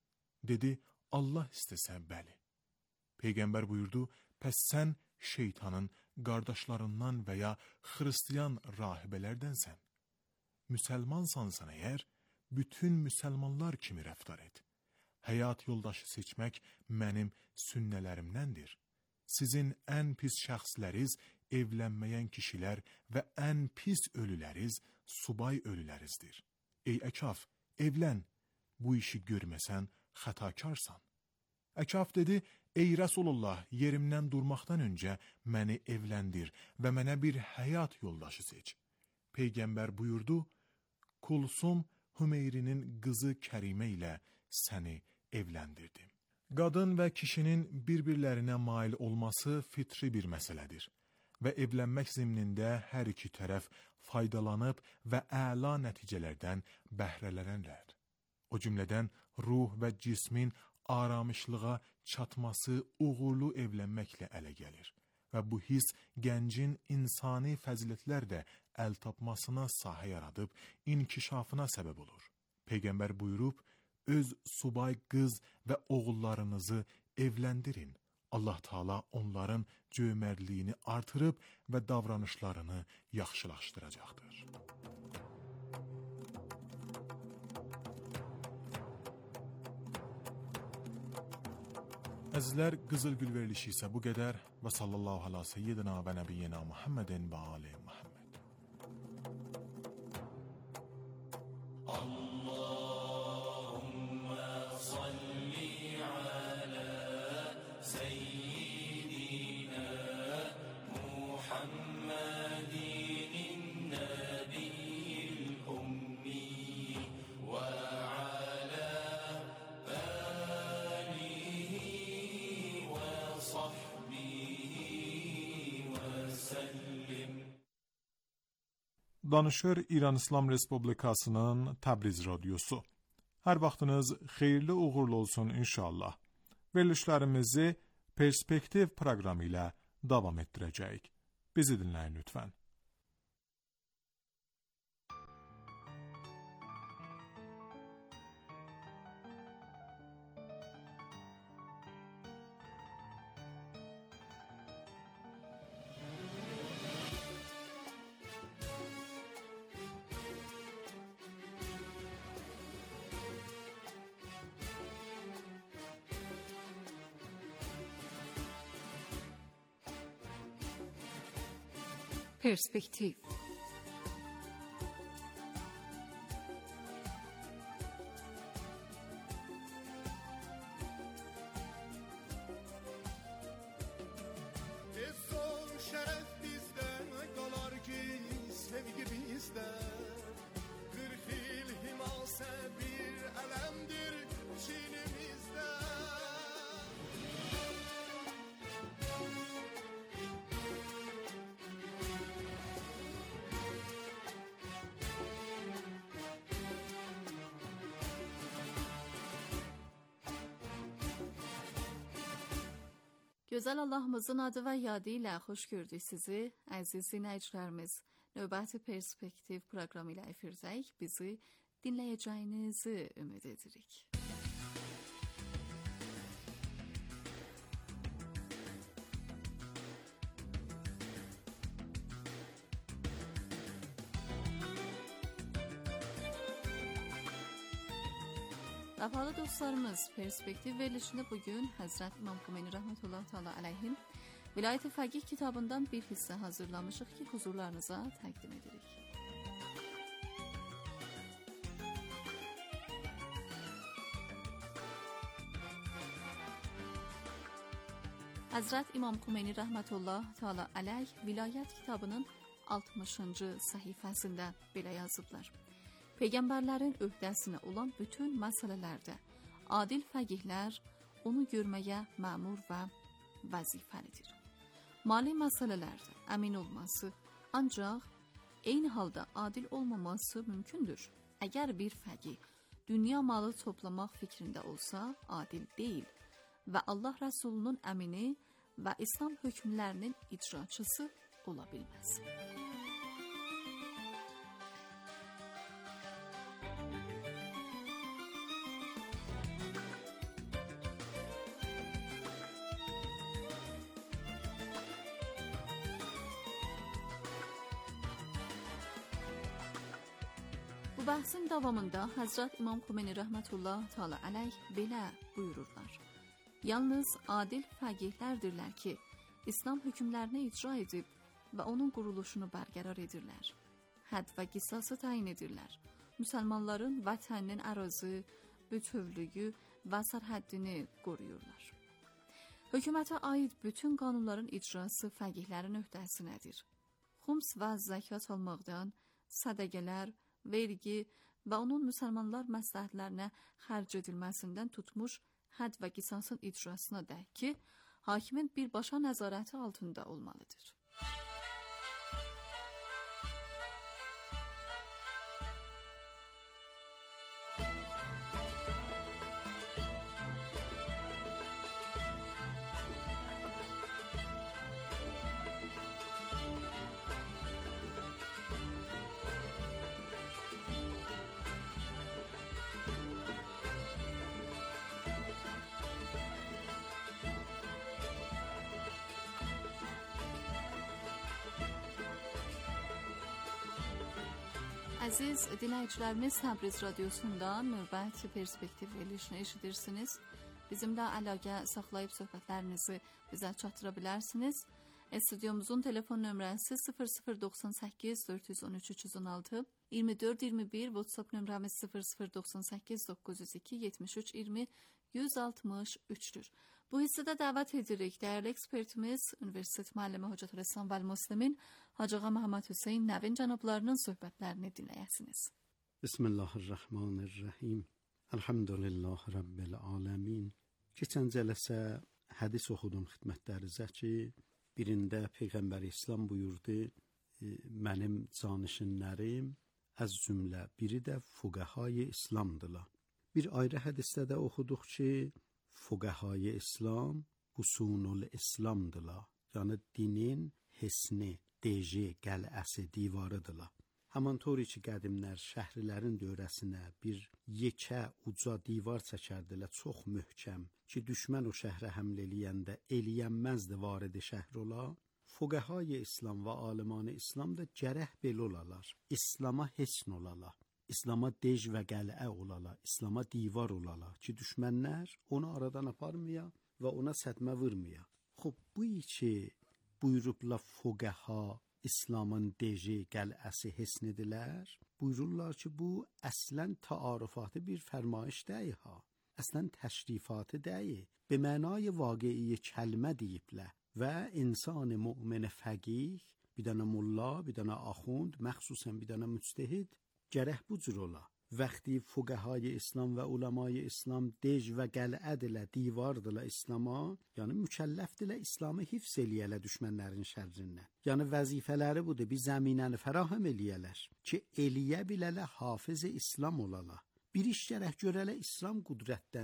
Dedi, Allah istəsə bəli. Peyğəmbər buyurdu, pəs sən şeytanın qardaşlarından və ya xristiyan rahibələrdənsən. Müsəlmansansan əgər, bütün müsəlmanlar kimi rəftar et. Həyat yoldaşı seçmək mənim sünnələrimdəndir. Sizin ən pis şəxsləriz evlənməyən kişilər və ən pis ölüləriz subay ölülərizdir. Ey Əkaf, evlən, bu işi görməsən xətakarsan. Əkaf dedi, ey Rəsulullah, yerimdən durmaqdan öncə məni evləndir və mənə bir həyat yoldaşı seç. Peyğəmbər buyurdu, Kulsum Hümeyrinin qızı Kərimə ilə səni evləndirdim. Qadın və kişinin bir-birlərinə mail olması fitri bir məsələdir və evlənmək zimnində hər iki tərəf faydalanıb və əla nəticələrdən bəhrələnərlər. O cümlədən ruh və cismin aramışlığa çatması uğurlu evlənməklə ələ gəlir və bu his gəncin insani fəzilətlərdə əl tapmasına sahə yaradıb inkişafına səbəb olur. Peyğəmbər buyurub, öz subay qız və oğullarınızı evləndirin. Allah Taala onların cömərtliyini artırıb və davranışlarını yaxşılaşdıracaqdır. Əzizlər, Qızıl Gül verilişi isə bu qədər və sallallahu ala seyyidina və nəbiyyina Muhammedin və ali Muhammed. Danışır İran İslam Respublikasının Təbriz Radyosu. Hər vaxtınız xeyirli uğurlu olsun inşallah. Verilişlərimizi Perspektiv proqramı ilə davam etdirəcəyik. Bizi dinləyin lütfən. Perspektiv. Gözəl Allahımızın adı və yadı ilə xoş gördük sizi, əziz dinləyicilərimiz. Növbəti Perspektiv proqramı ilə efirdəyik. Bizi dinləyəcəyinizi ümid edirik. Dəfalı dostlarımız, Perspektiv verilişində bugün Həzrət İmam Xomeyni rəhmətullah təala əleyhin Vilayət-i Fəqih kitabından bir hissə hazırlamışıq ki, huzurlarınıza təqdim edirik. Həzrət İmam Xomeyni rəhmətullah təala əleyh Vilayət kitabının altmışıncı səhifəsində belə yazıblar. Peyğəmbərlərin öhdəsinə olan bütün məsələlərdə adil fəqihlər onu görməyə məmur və vəzifəlidir. Mali məsələlərdə əmin olması, ancaq eyni halda adil olmaması mümkündür. Əgər bir fəqih dünya malı toplamaq fikrində olsa, adil deyil və Allah Rəsulunun əmini və İslam hökmlərinin icraçısı ola bilməz. Bu bəhsin davamında Həzrət İmam Xomeyni rəhmətullah təala əleyh belə buyururlar. Yalnız adil fəqihlərdirlər ki, İslam hökmlərini icra edib və onun quruluşunu bərqərar edirlər. Hədd və qisası təyin edirlər. Müsəlmanların vətəninin ərazi, bütövlüyü və sərhəddini qoruyurlar. Hökumətə aid bütün qanunların icrası fəqihlərin öhdəsinədir. Xums və zəkat almaqdan, sədəqələr, vergi və onun müsəlmanlar məsləhətlərinə xərc edilməsindən tutmuş hədd və qisasın icrasına dək ki, hakimin birbaşa nəzarəti altında olmalıdır. Əziz dinləyicilərimiz, Təbriz radiosundan növbəti Perspektiv verilişini eşidirsiniz. Bizimlə əlaqə saxlayıb söhbətlərinizi bizə çatdıra bilərsiniz. Studyomuzun telefon nömrəsi sıfır sıfır doxsan səkkiz dörd yüz on üç üç yüz on altı, iyirmi dörd iyirmi bir, WhatsApp nömrəmiz sıfır sıfır doxsan səkkiz doqquz yüz iki yetmiş üç iyirmi yüz altmış üçdür. Bu hissədə dəvət edirik dəyərli ekspertimiz, Universitet müəllimi Hocə Rəssan Vəl-Muslimin Hacı Ağa Məhəmməd Hüseyn Nəvin cənablarının söhbətlərini dinləyəsiniz. Bismillahirrahmanirrahim. Elhamdülillah Rabbil aləmin. Keçən cələsə hədis oxudum xidmətlərinizə ki, birində Peyğəmbər İslam buyurdu, mənim canişinlərim az cümlə biri də fuqahay İslamdırlar. Bir ayrı hədisdə də oxuduq ki, fuqahay İslam husunul İslamdırlar. Yəni dinin hesni, deji, qəl'əsi, divarıdırlar. Həmantoru ki, qədimlər şəhrilərin dövrəsinə bir yekə, uca divar çəkərdilər, çox möhkəm ki, düşmən o şəhrə həmlə eləyəndə eləyənməzdi varidi şəhr ola. Fuqahay İslam və aliman-ı İslam da gərək belə olalar. İslama hesn olalar. İslama dej və qəl'ə olala, İslama divar olala ki, düşmənlər onu aradan aparmaya və ona sədmə vurmaya. Xub, bu ki, buyurubla fuqaha İslamın deji, qəl'əsi hesnidilər, buyururlar ki, bu əslən taarrufatı bir fərmayış deyil ha. Əslən təşrifatı deyil. Be mənay vaqi'i kəlmə deyiblər və insan-ı mü'min fəqih, bir dənə mulla, bir dənə axund, məxsusən bir dənə müctəhid, gərək bu cür ola. Vəxti fuqahay İslam və uləmay İslam dej və qəl'ədilə, divardilə İslama, yəni mükəlləfdilə İslamı hifz eləyələ düşmənlərin şərrindən. Yəni vəzifələri budur, bir zəminəni fərahəm eləyələr ki, eləyə bilələ hafiz İslam olala. Bir iş gərək görələ İslam qudrətdənə,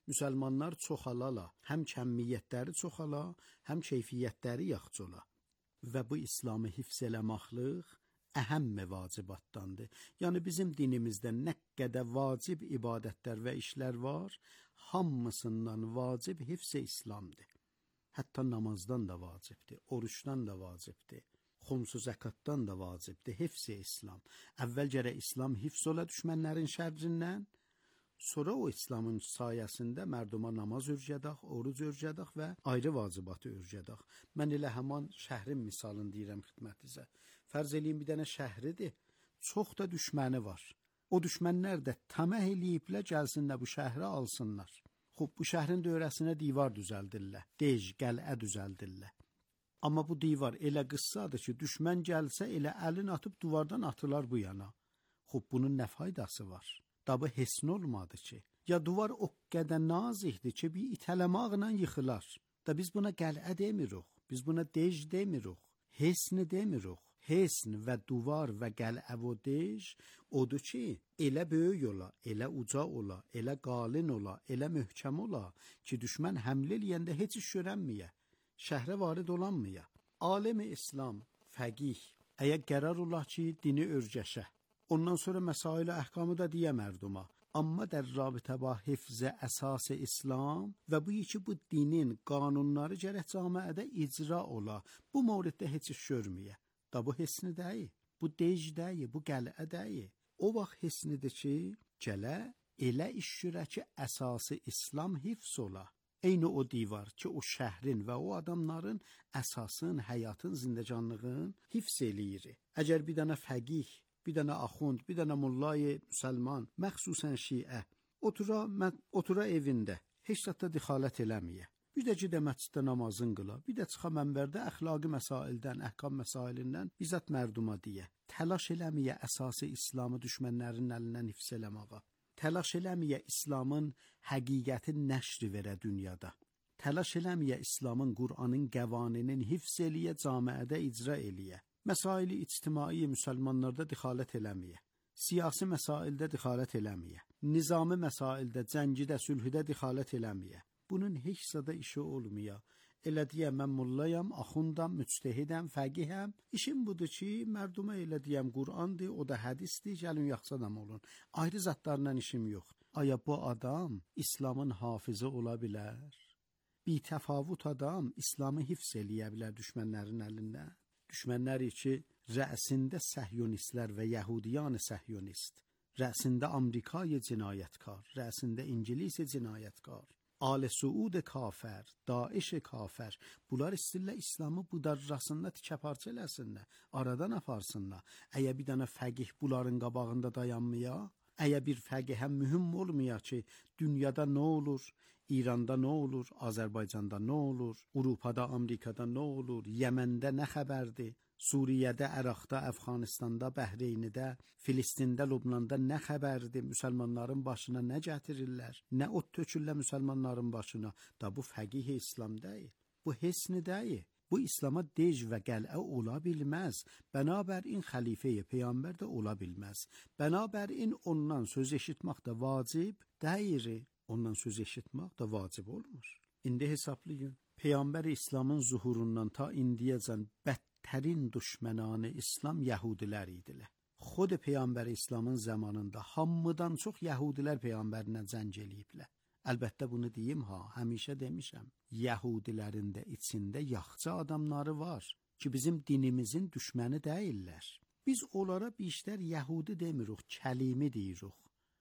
müsəlmanlar çoxalala, həm kəmiyyətləri çoxala, həm keyfiyyətləri yaxçola. Və bu İslamı hifz eləmaqlıq əhəm vacibatdandır. Yəni bizim dinimizdə nə qədər vacib ibadətlər və işlər var, hamısından vacib hifz İslamdır. Hətta namazdan da vacibdir, oruçdan da vacibdir, xumsu zəkatdan da vacibdir, hifz İslam. Əvvəl gərək İslam hifz ola düşmənlərin şərrindən, sonra o İslamın sayəsində mərduma namaz örgədək, oruc örgədək və ayrı vacibatı örgədək. Mən elə həman şəhrin misalını deyirəm xidmətinizə. Fərz eləyin bir dənə şəhridir, çox da düşməni var. O düşmənlər də təməh eləyiblə gəlsinlər bu şəhri alsınlar. Xub, bu şəhrin dövrəsinə divar düzəldirlər, dej, qəl'ə düzəldirlər. Amma bu divar elə qıssadır ki, düşmən gəlsə elə əlin atıb duvardan atılar bu yana. Xub, bunun nə faydası var? Da bu hesn olmadı ki. Ya duvar o qədər nazikdir ki, bir itələmaqla yıxılar. Da biz buna qəl'ə demirik, biz buna dej demirik, hesn demirik. Hesn və duvar və qəl'ə və dej odur ki, elə böyük ola, elə uca ola, elə qalin ola, elə möhkəm ola ki, düşmən həmlə eləyəndə heç iş görənməyə, şəhrə varid olanməyə. Alem-i İslam, fəqih, əgər qərar ola ki, dini örgəşə, ondan sonra məsail-i əhkamı da deyə mərduma. Amma در رابطه با حفظ اساس İslam və bu ki, bu dinin qanunları gərək camiədə icra ola, bu mövriddə heç iş görməyə. Da bu hesni deyil, bu dej deyil, bu qəl'ə deyil. O vaxt hesnidir ki, gələ elə iş görə ki, əsası İslam hifz ola. Eyni o divar ki, o şəhrin və o adamların əsasın, həyatın, zindəcanlığın hifz eləyir. Əgər bir dənə fəqih, bir dənə axund, bir dənə mullay müsəlman, məxsusən şiə, otura, mən, otura evində, heç zətdə dixalət eləməyə. Bir də gedə məsciddə namazın qıla, bir də çıxa mənbərdə əxlaqi məsaildən, əhkam məsailindən bizzat mərduma deyə. Təlaş eləməyə əsası İslamı düşmənlərin əlindən hifz eləməyə. Təlaş eləməyə İslamın həqiqətin nəşri verə dünyada. Təlaş eləməyə İslamın, Qur'anın qəvaninin hifz eləyə, camiədə icra eləyə. Məsaili ictimai müsəlmanlarda dixalət eləməyə. Siyasi məsaildə dixalət eləməyə. Nizami məsaildə, cəngidə, sülhüdə dixalət eləməyə. Bunun heç zada işi olmuyor. Elə deyəm, mən mullayam, axundam, müctehidəm, fəqihəm. İşim budur ki, mərduma elə deyəm, Qur'andır, o da hədisdir, gəlin yaxşı adam olun. Ayrı zatlarla işim yox. Aya bu adam İslamın hafizı ola bilər? Bir təfavut adam İslamı hifz eləyə bilər düşmənlərin əlindən? Düşmənləri ki, rəsində səhyonistlər və yəhudiyan səhyonist, rəsində Amerikayı cinayətkar, rəsində İngilisi cinayətkar, Al Suud kafir, Daeş kafir, bunlar istəyirlər İslamı budarrasında tikə parça eləsinlər, aradan aparsınlar. Əgər bir dənə fəqih bunların qabağında dayanmaya, əgər bir fəqihə mühüm olmaya ki, dünyada nə olur, İranda nə olur, Azərbaycanda nə olur, Avropada, Amerikada nə olur, Yəməndə nə xəbərdir, Suriyədə, Əraqda, Əfqanistanda, Bəhreynidə, Filistində, Lübnanda nə xəbərdir, müsəlmanların başına nə gətirirlər, nə ot tökürlər müsəlmanların başına, da bu fəqih İslam deyil, bu hesni deyil, bu İslama dej və qəl'ə ola bilməz, bənabərin xəlifə-i Peyğəmbər də ola bilməz, bənabərin ondan söz eşitmək də vacib deyir, ondan söz eşitmək də vacib olmur. İndi hesablayın, Peyğəmbər İslamın zuhurundan ta indiyəcən bət tərin düşmənanı İslam Yəhudilər idilər. Xod Peyğəmbər İslamın zamanında hamıdan çox Yəhudilər Peyğəmbərinə cəng eləyiblər. Əlbəttə bunu deyim ha, həmişə demişəm. Yəhudilərin də içində yaxşı adamları var ki, bizim dinimizin düşməni deyirlər. Biz onlara biştər Yəhudi demirik, kəlimi deyirik.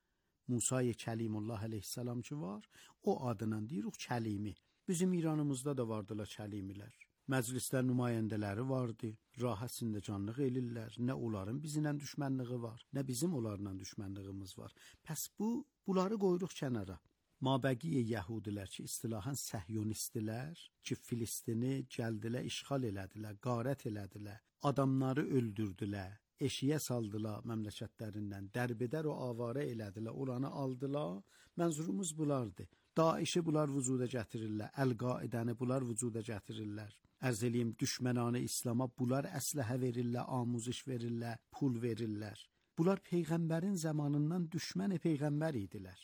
Musa'yı Kəlimullah əleyhissalam ki var, o adından deyirik kəlimi. Bizim İranımızda da vardılar kəlimilər. Məclislər nümayəndələri vardı, rahat sindecanlıq elirlər, nə onların bizimlə düşmənliyi var, nə bizim onlarla düşmənliyimiz var. Pəs bu, bunları qoyuruq kənara. Mabəqiyə Yəhudilər ki, istilahən səhyonistlər ki, Filistini gəldilər, işğal elədilər, qarət elədilər, adamları öldürdülər, eşiyə saldılar məmləkətlərindən, dərbədər o avara elədilər, oranı aldılar, mənzurumuz bulardı. Daişi bunlar vücuda gətirirlər, Əl-Qaidəni bunlar vücuda gətirirlər. Ərz eləyim, düşmənanı İslama bunlar əsləhə verirlər, amuziş verirlər, pul verirlər. Bunlar Peyğəmbərin zamanından düşməni Peyğəmbər idilər.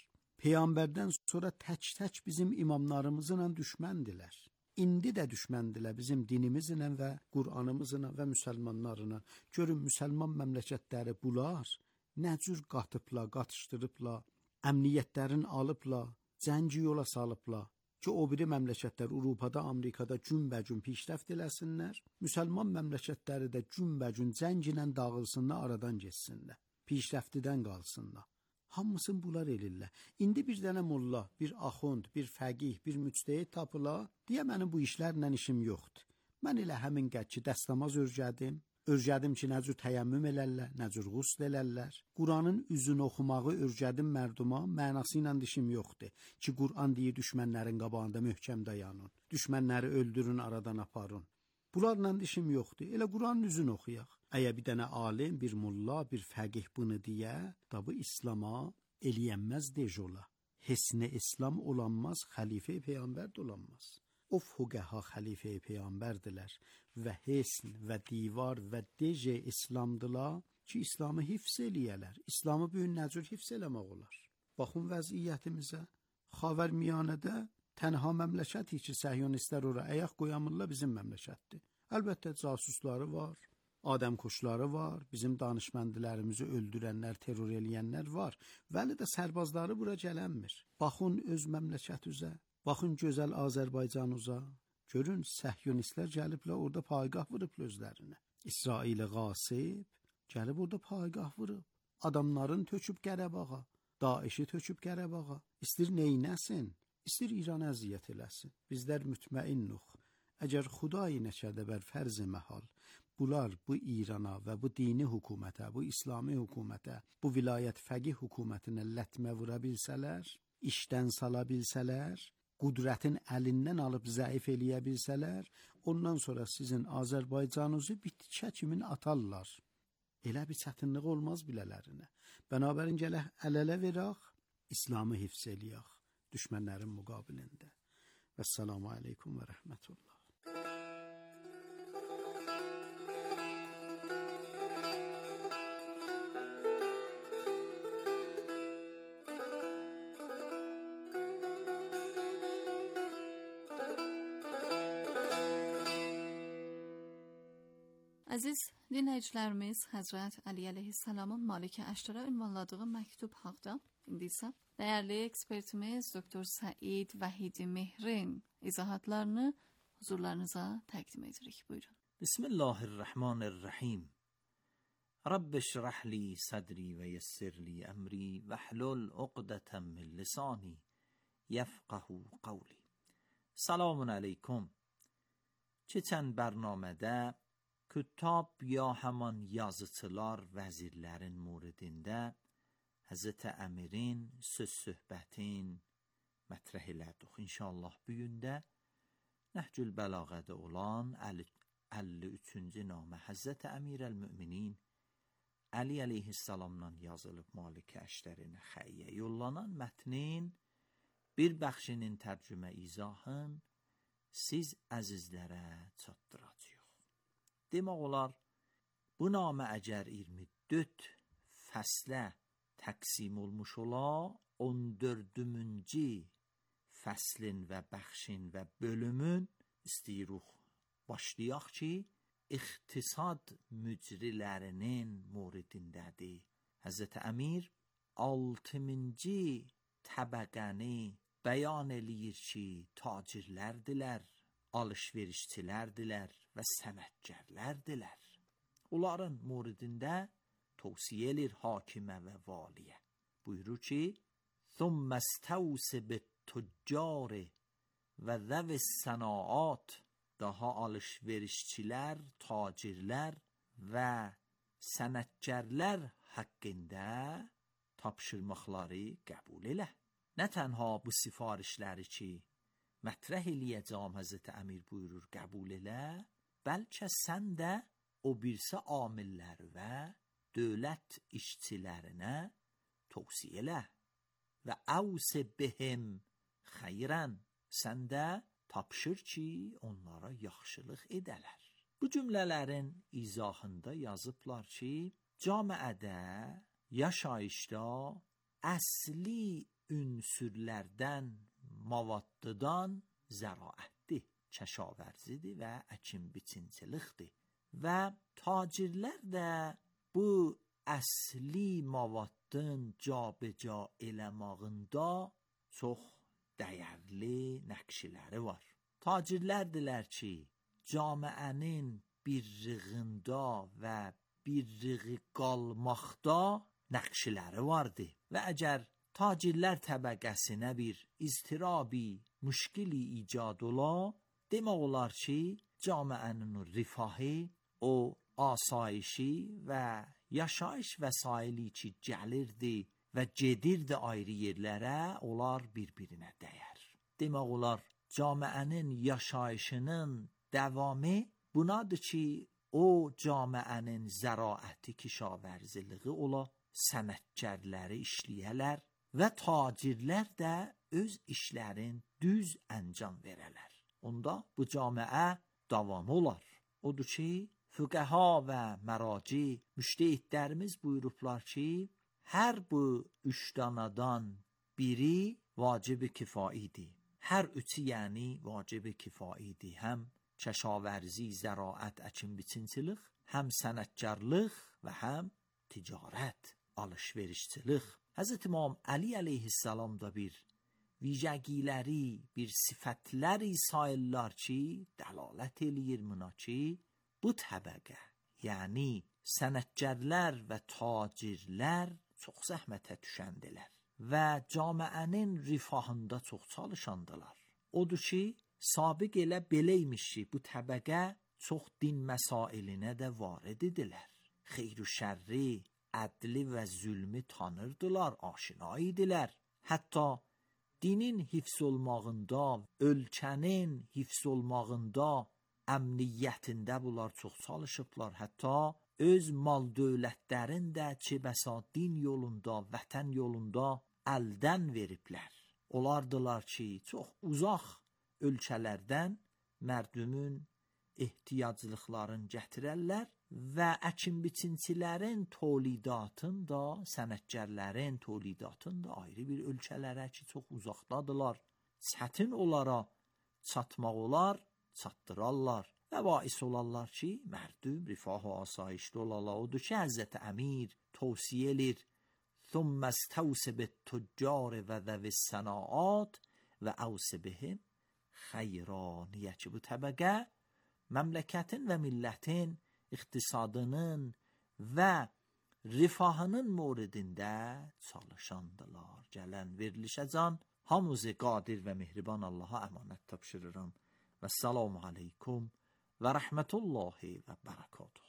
Peyğəmbərdən sonra tək-tək bizim imamlarımızla düşməndilər. İndi də düşməndilər bizim dinimizlə və Qur'anımızla və müsəlmanlarla. Görün, müsəlman məmləkətləri bunlar nə cür qatıbla, qatışdırıbla, əmniyyətlərin alıbla, cəngi yola salıbla ki, o biri məmləkətlər Avropada, Amerikada günbəgün pişrəft eləsinlər, müsəlman məmləkətləri də günbəgün cəng ilə dağılsınlar, aradan geçsinlər, pişrəftidən qalsınlar. Hamısını bunlar elirlər. İndi bir dənə molla, bir axund, bir fəqih, bir müctəhid tapıla, deyə mənim bu işlərlə işim yoxdur. Mən elə həmin qəd ki, dəstəmaz örgədim, örgədim ki, nə cür təyəmmüm elərlər, nə cür qusl elərlər. Quranın üzünü oxumağı örgədim mərduma, mənası ilə işim yoxdur. Ki, Quran deyir, düşmənlərin qabağında möhkəm dayanın, düşmənləri öldürün, aradan aparın. Bunlarla işim yoxdur. Elə Quranın üzünü oxuyaq. Əgər bir dənə alim, bir mulla, bir fəqih bunu deyə, da bu İslama eləyənməz dejola. Hesni İslam olanmaz, xəlifə Peyğəmbər də olanmaz. O fuqaha xəlifə Peyğəmbərdirlər və hesn və divar və deje İslamdılar ki, İslamı hifz eləyələr. İslamı bu gün nə cür hifz eləmək olar? Baxın vəziyyətimizə. Xavərmiyanədə tənha məmləkəti ki, səhyonistlər ora ayaq qoyamırlar bizim məmləkətdir. Əlbəttə casusları var, adəmkuşları var, bizim danışməndilərimizi öldürənlər, terror eləyənlər var. Vəli də sərbazları bura gələnmir. Baxın öz məmləkət üzə, baxın gözəl Azərbaycan uza. Görün, səhyonistlər gəliblər orada paygah vurub özlərinə. İsrail qasib gəlib orada paygah vurub. Adamların töküb Qərabağa, Daişi töküb Qərabağa. İstir neynəsin? İstir İran əziyyət eləsin. Bizlər mütməinnuq. Əgər Xudayi nəkədə bər fərz-i məhal, bunlar bu İrana və bu dini hökumətə, bu İslami hökumətə, bu vilayət fəqih hökumətinə lətmə vura bilsələr, işdən sala bilsələr, qudrətin əlindən alıb zəif eləyə bilsələr, ondan sonra sizin Azərbaycanınızı bitkə kimin atarlar. Elə bir çətinlik olmaz bilələrinə. Bənabərin gələk əl-ələ verək, İslamı hifz eləyək düşmənlərin müqabilində. Vəssalamu aleykum və rəhmətullah. Əziz dinləyicilərimiz, Həzrət Əli əleyhissalamın Malik-i Əşrərə ünvanladığı məktub haqda indi isə dəyərli ekspertimiz Doktor Səid Vəhidi Mehrin izahatlarını huzurlarınıza təqdim edirik. Buyurun. Bismillahirrahmanirrahim. Rabbi şrah li sadri və yessir li əmri və hlul uqdətən min lisani yəfqahu qavli. Salamun aleykum. Keçən bərnamədə küttab ya həman yazıçılar, vəzirlərin muridində Həzrəti Əmirin söz söhbətin mətrəh elədik. İnşallah bu gün də Nəhcül Bəlağədə olan əlli üçüncü namə Həzrəti Əmir əl-Müminin Əli əleyhissalamdan yazılıb Malik-i Əşrərinə xəyyə yollanan mətnin bir bəxşinin tərcümə izahın siz əzizlərə çatdıracaq. Demək olar, bu namə əgər iyirmi dörd fəslə təqsim olmuş ola, on dördüncü fəslin və bəxşin və bölümün istəyirik başlayaq ki, iqtisad mücrilərinin muridindədir. Həzrəti Əmir altıncı təbəqəni bəyan eləyir ki, tacirlərdilər, alışverişçilərdilər və sənətkarlərdilər. Onların muridində tövsiyə edir hakimə və valiyə. Buyurur ki, ثُمَّ اسْتَوْسِ بِالتُّجَّارِ وَذَوِي الصَّنَاعَاتِ daha alışverişçilər, tacirlər və sənətkarlar haqqında tapşırmaqları qəbul elə. Nə tənha bu sifarişləri ki, mətrəh eləyəcəm Həzrəti Əmir buyurur, qəbul elə, bəlkə sən də o birsə amillər və dövlət işçilərinə tövsiyə elə və əvsə bihim xeyrən, sən də tapşır ki, onlara yaxşılıq edələr. Bu cümlələrin izahında yazıblar ki, camiədə, yaşayışda əsli ünsürlərdən, mavaddıdan zəraətdir, kəşavarzidir və əkin biçincilikdir. Və tacirlər də bu əsli mavadın cabeca eləmağında çox dəyərli nəqşiləri var. Tacirlərdilər ki, camiənin birliyində və birliyi qalmaqda nəqşiləri vardı. Və əgər tacirlər təbəqəsinə bir iztirabi, müşkili icad ola, demək olar ki, camiənin rifahı, o asayişi və yaşayış vəsaili ki gəlirdi və gedirdi ayrı yerlərə, onlar bir-birinə dəyər. Demək olar, camiənin yaşayışının davamı bunadır ki, o camiənin zəraəti, kişavarızlığı ola, sənətkarları işləyələr və tacirlər də öz işlərin düz əncam verələr. Onda bu camiə davam olar. Odur ki, füqəha və məraci, müştehidlərimiz buyurublar ki, hər bu üç danadan biri vacib-i kifaidir. Hər üçü yəni vacib-i kifaidir. Həm kəşavarzi, zəraət, əkin biçincilik, həm sənətkarlıq və həm ticarət, alış-verişçilik. Həzrət İmam Əli əleyhissalam da bir vicəgiləri, bir sifətləri sayırlar ki, dəlalət eləyir buna ki, bu təbəqə, yəni sənətkarlar və tacirlər çox zəhmətə düşəndilər və camiənin rifahında çox çalışandılar. Odur ki, sabiq elə beləymiş ki, bu təbəqə çox din məsailinə də varid idilər. Xeyr-ü şərri, ədli və zülmü tanırdılar, aşina idilər. Hətta dinin hifz olmağında, ölkənin hifz olmağında, əmniyyətində bunlar çox çalışıblar. Hətta öz mal dövlətlərin də ki, bəsa din yolunda, vətən yolunda əldən veriblər. Olardılar ki, çox uzaq ölkələrdən mərdümün ehtiyaclıqlarını gətirərlər və əkin biçincilərin tolidatın da, sənətkarlərin tolidatın da ayrı bir ölkələrə ki, çox uzaqdadılar. Çətin onlara çatmaq olar, çatdırarlar və bais olarlar ki, mərdüm rifah və asayişdə olarlar. Odur ki, Həzrət Əmir tövsiyə edir, ثُمَّ اسْتَوْسِ بِالتُّجَّارِ وَذَوِي الصَّنَاعَاتِ وَأَوْصِ xeyraniyə ki, bu təbəqə məmləkətin və millətin iqtisadının və rifahının moridində çalışandılar. Gələn verilişə can hamımızı qadir və mehriban Allaha əmanət tapşırıram. Və salamu aleykum və rəhmətullahi və bərəkatuhu.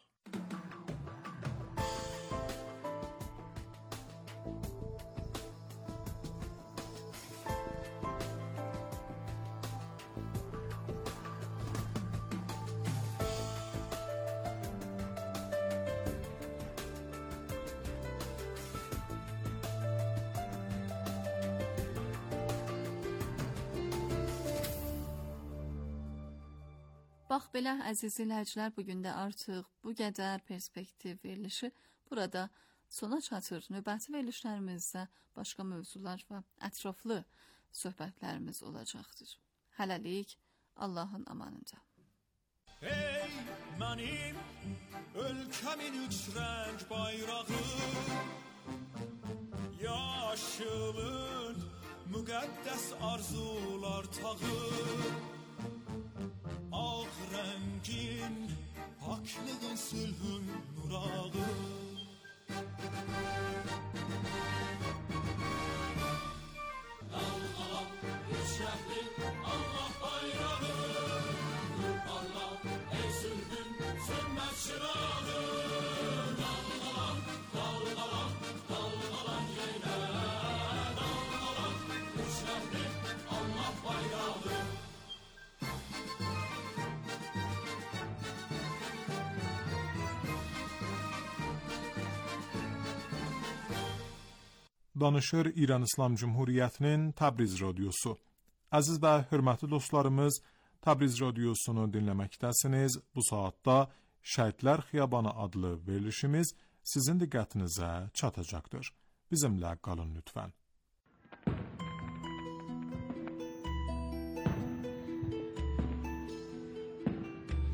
Bax belə, əziz izləyicilər, bugün də artıq bu qədər perspektiv verilişi burada sona çatır. Növbəti verilişlərimizdə başqa mövzular və ətraflı söhbətlərimiz olacaqdır. Hələlik Allahın amanında. Ey mənim ölkəmin üç rəng bayrağı, yaşılın müqəddəs arzular tağı, ağ rəngin paklığın sülhün nurağı. Dalğalan üç rəngli Allah bayrağı, nur parla ey sülhün sönməz çırağı. Dalğalan, dalğalan, dalğalan yenə, dalğalan üç rəngli Allah bayrağı. Danışır İran İslam Cumhuriyyətinin Təbriz radiosu. Əziz və hörmətli dostlarımız, Təbriz radiosunu dinləməkdəsiniz. Bu saatda Şəhidlər Xiyabanı adlı verilişimiz sizin diqqətinizə çatacaqdır. Bizimlə qalın lütfən.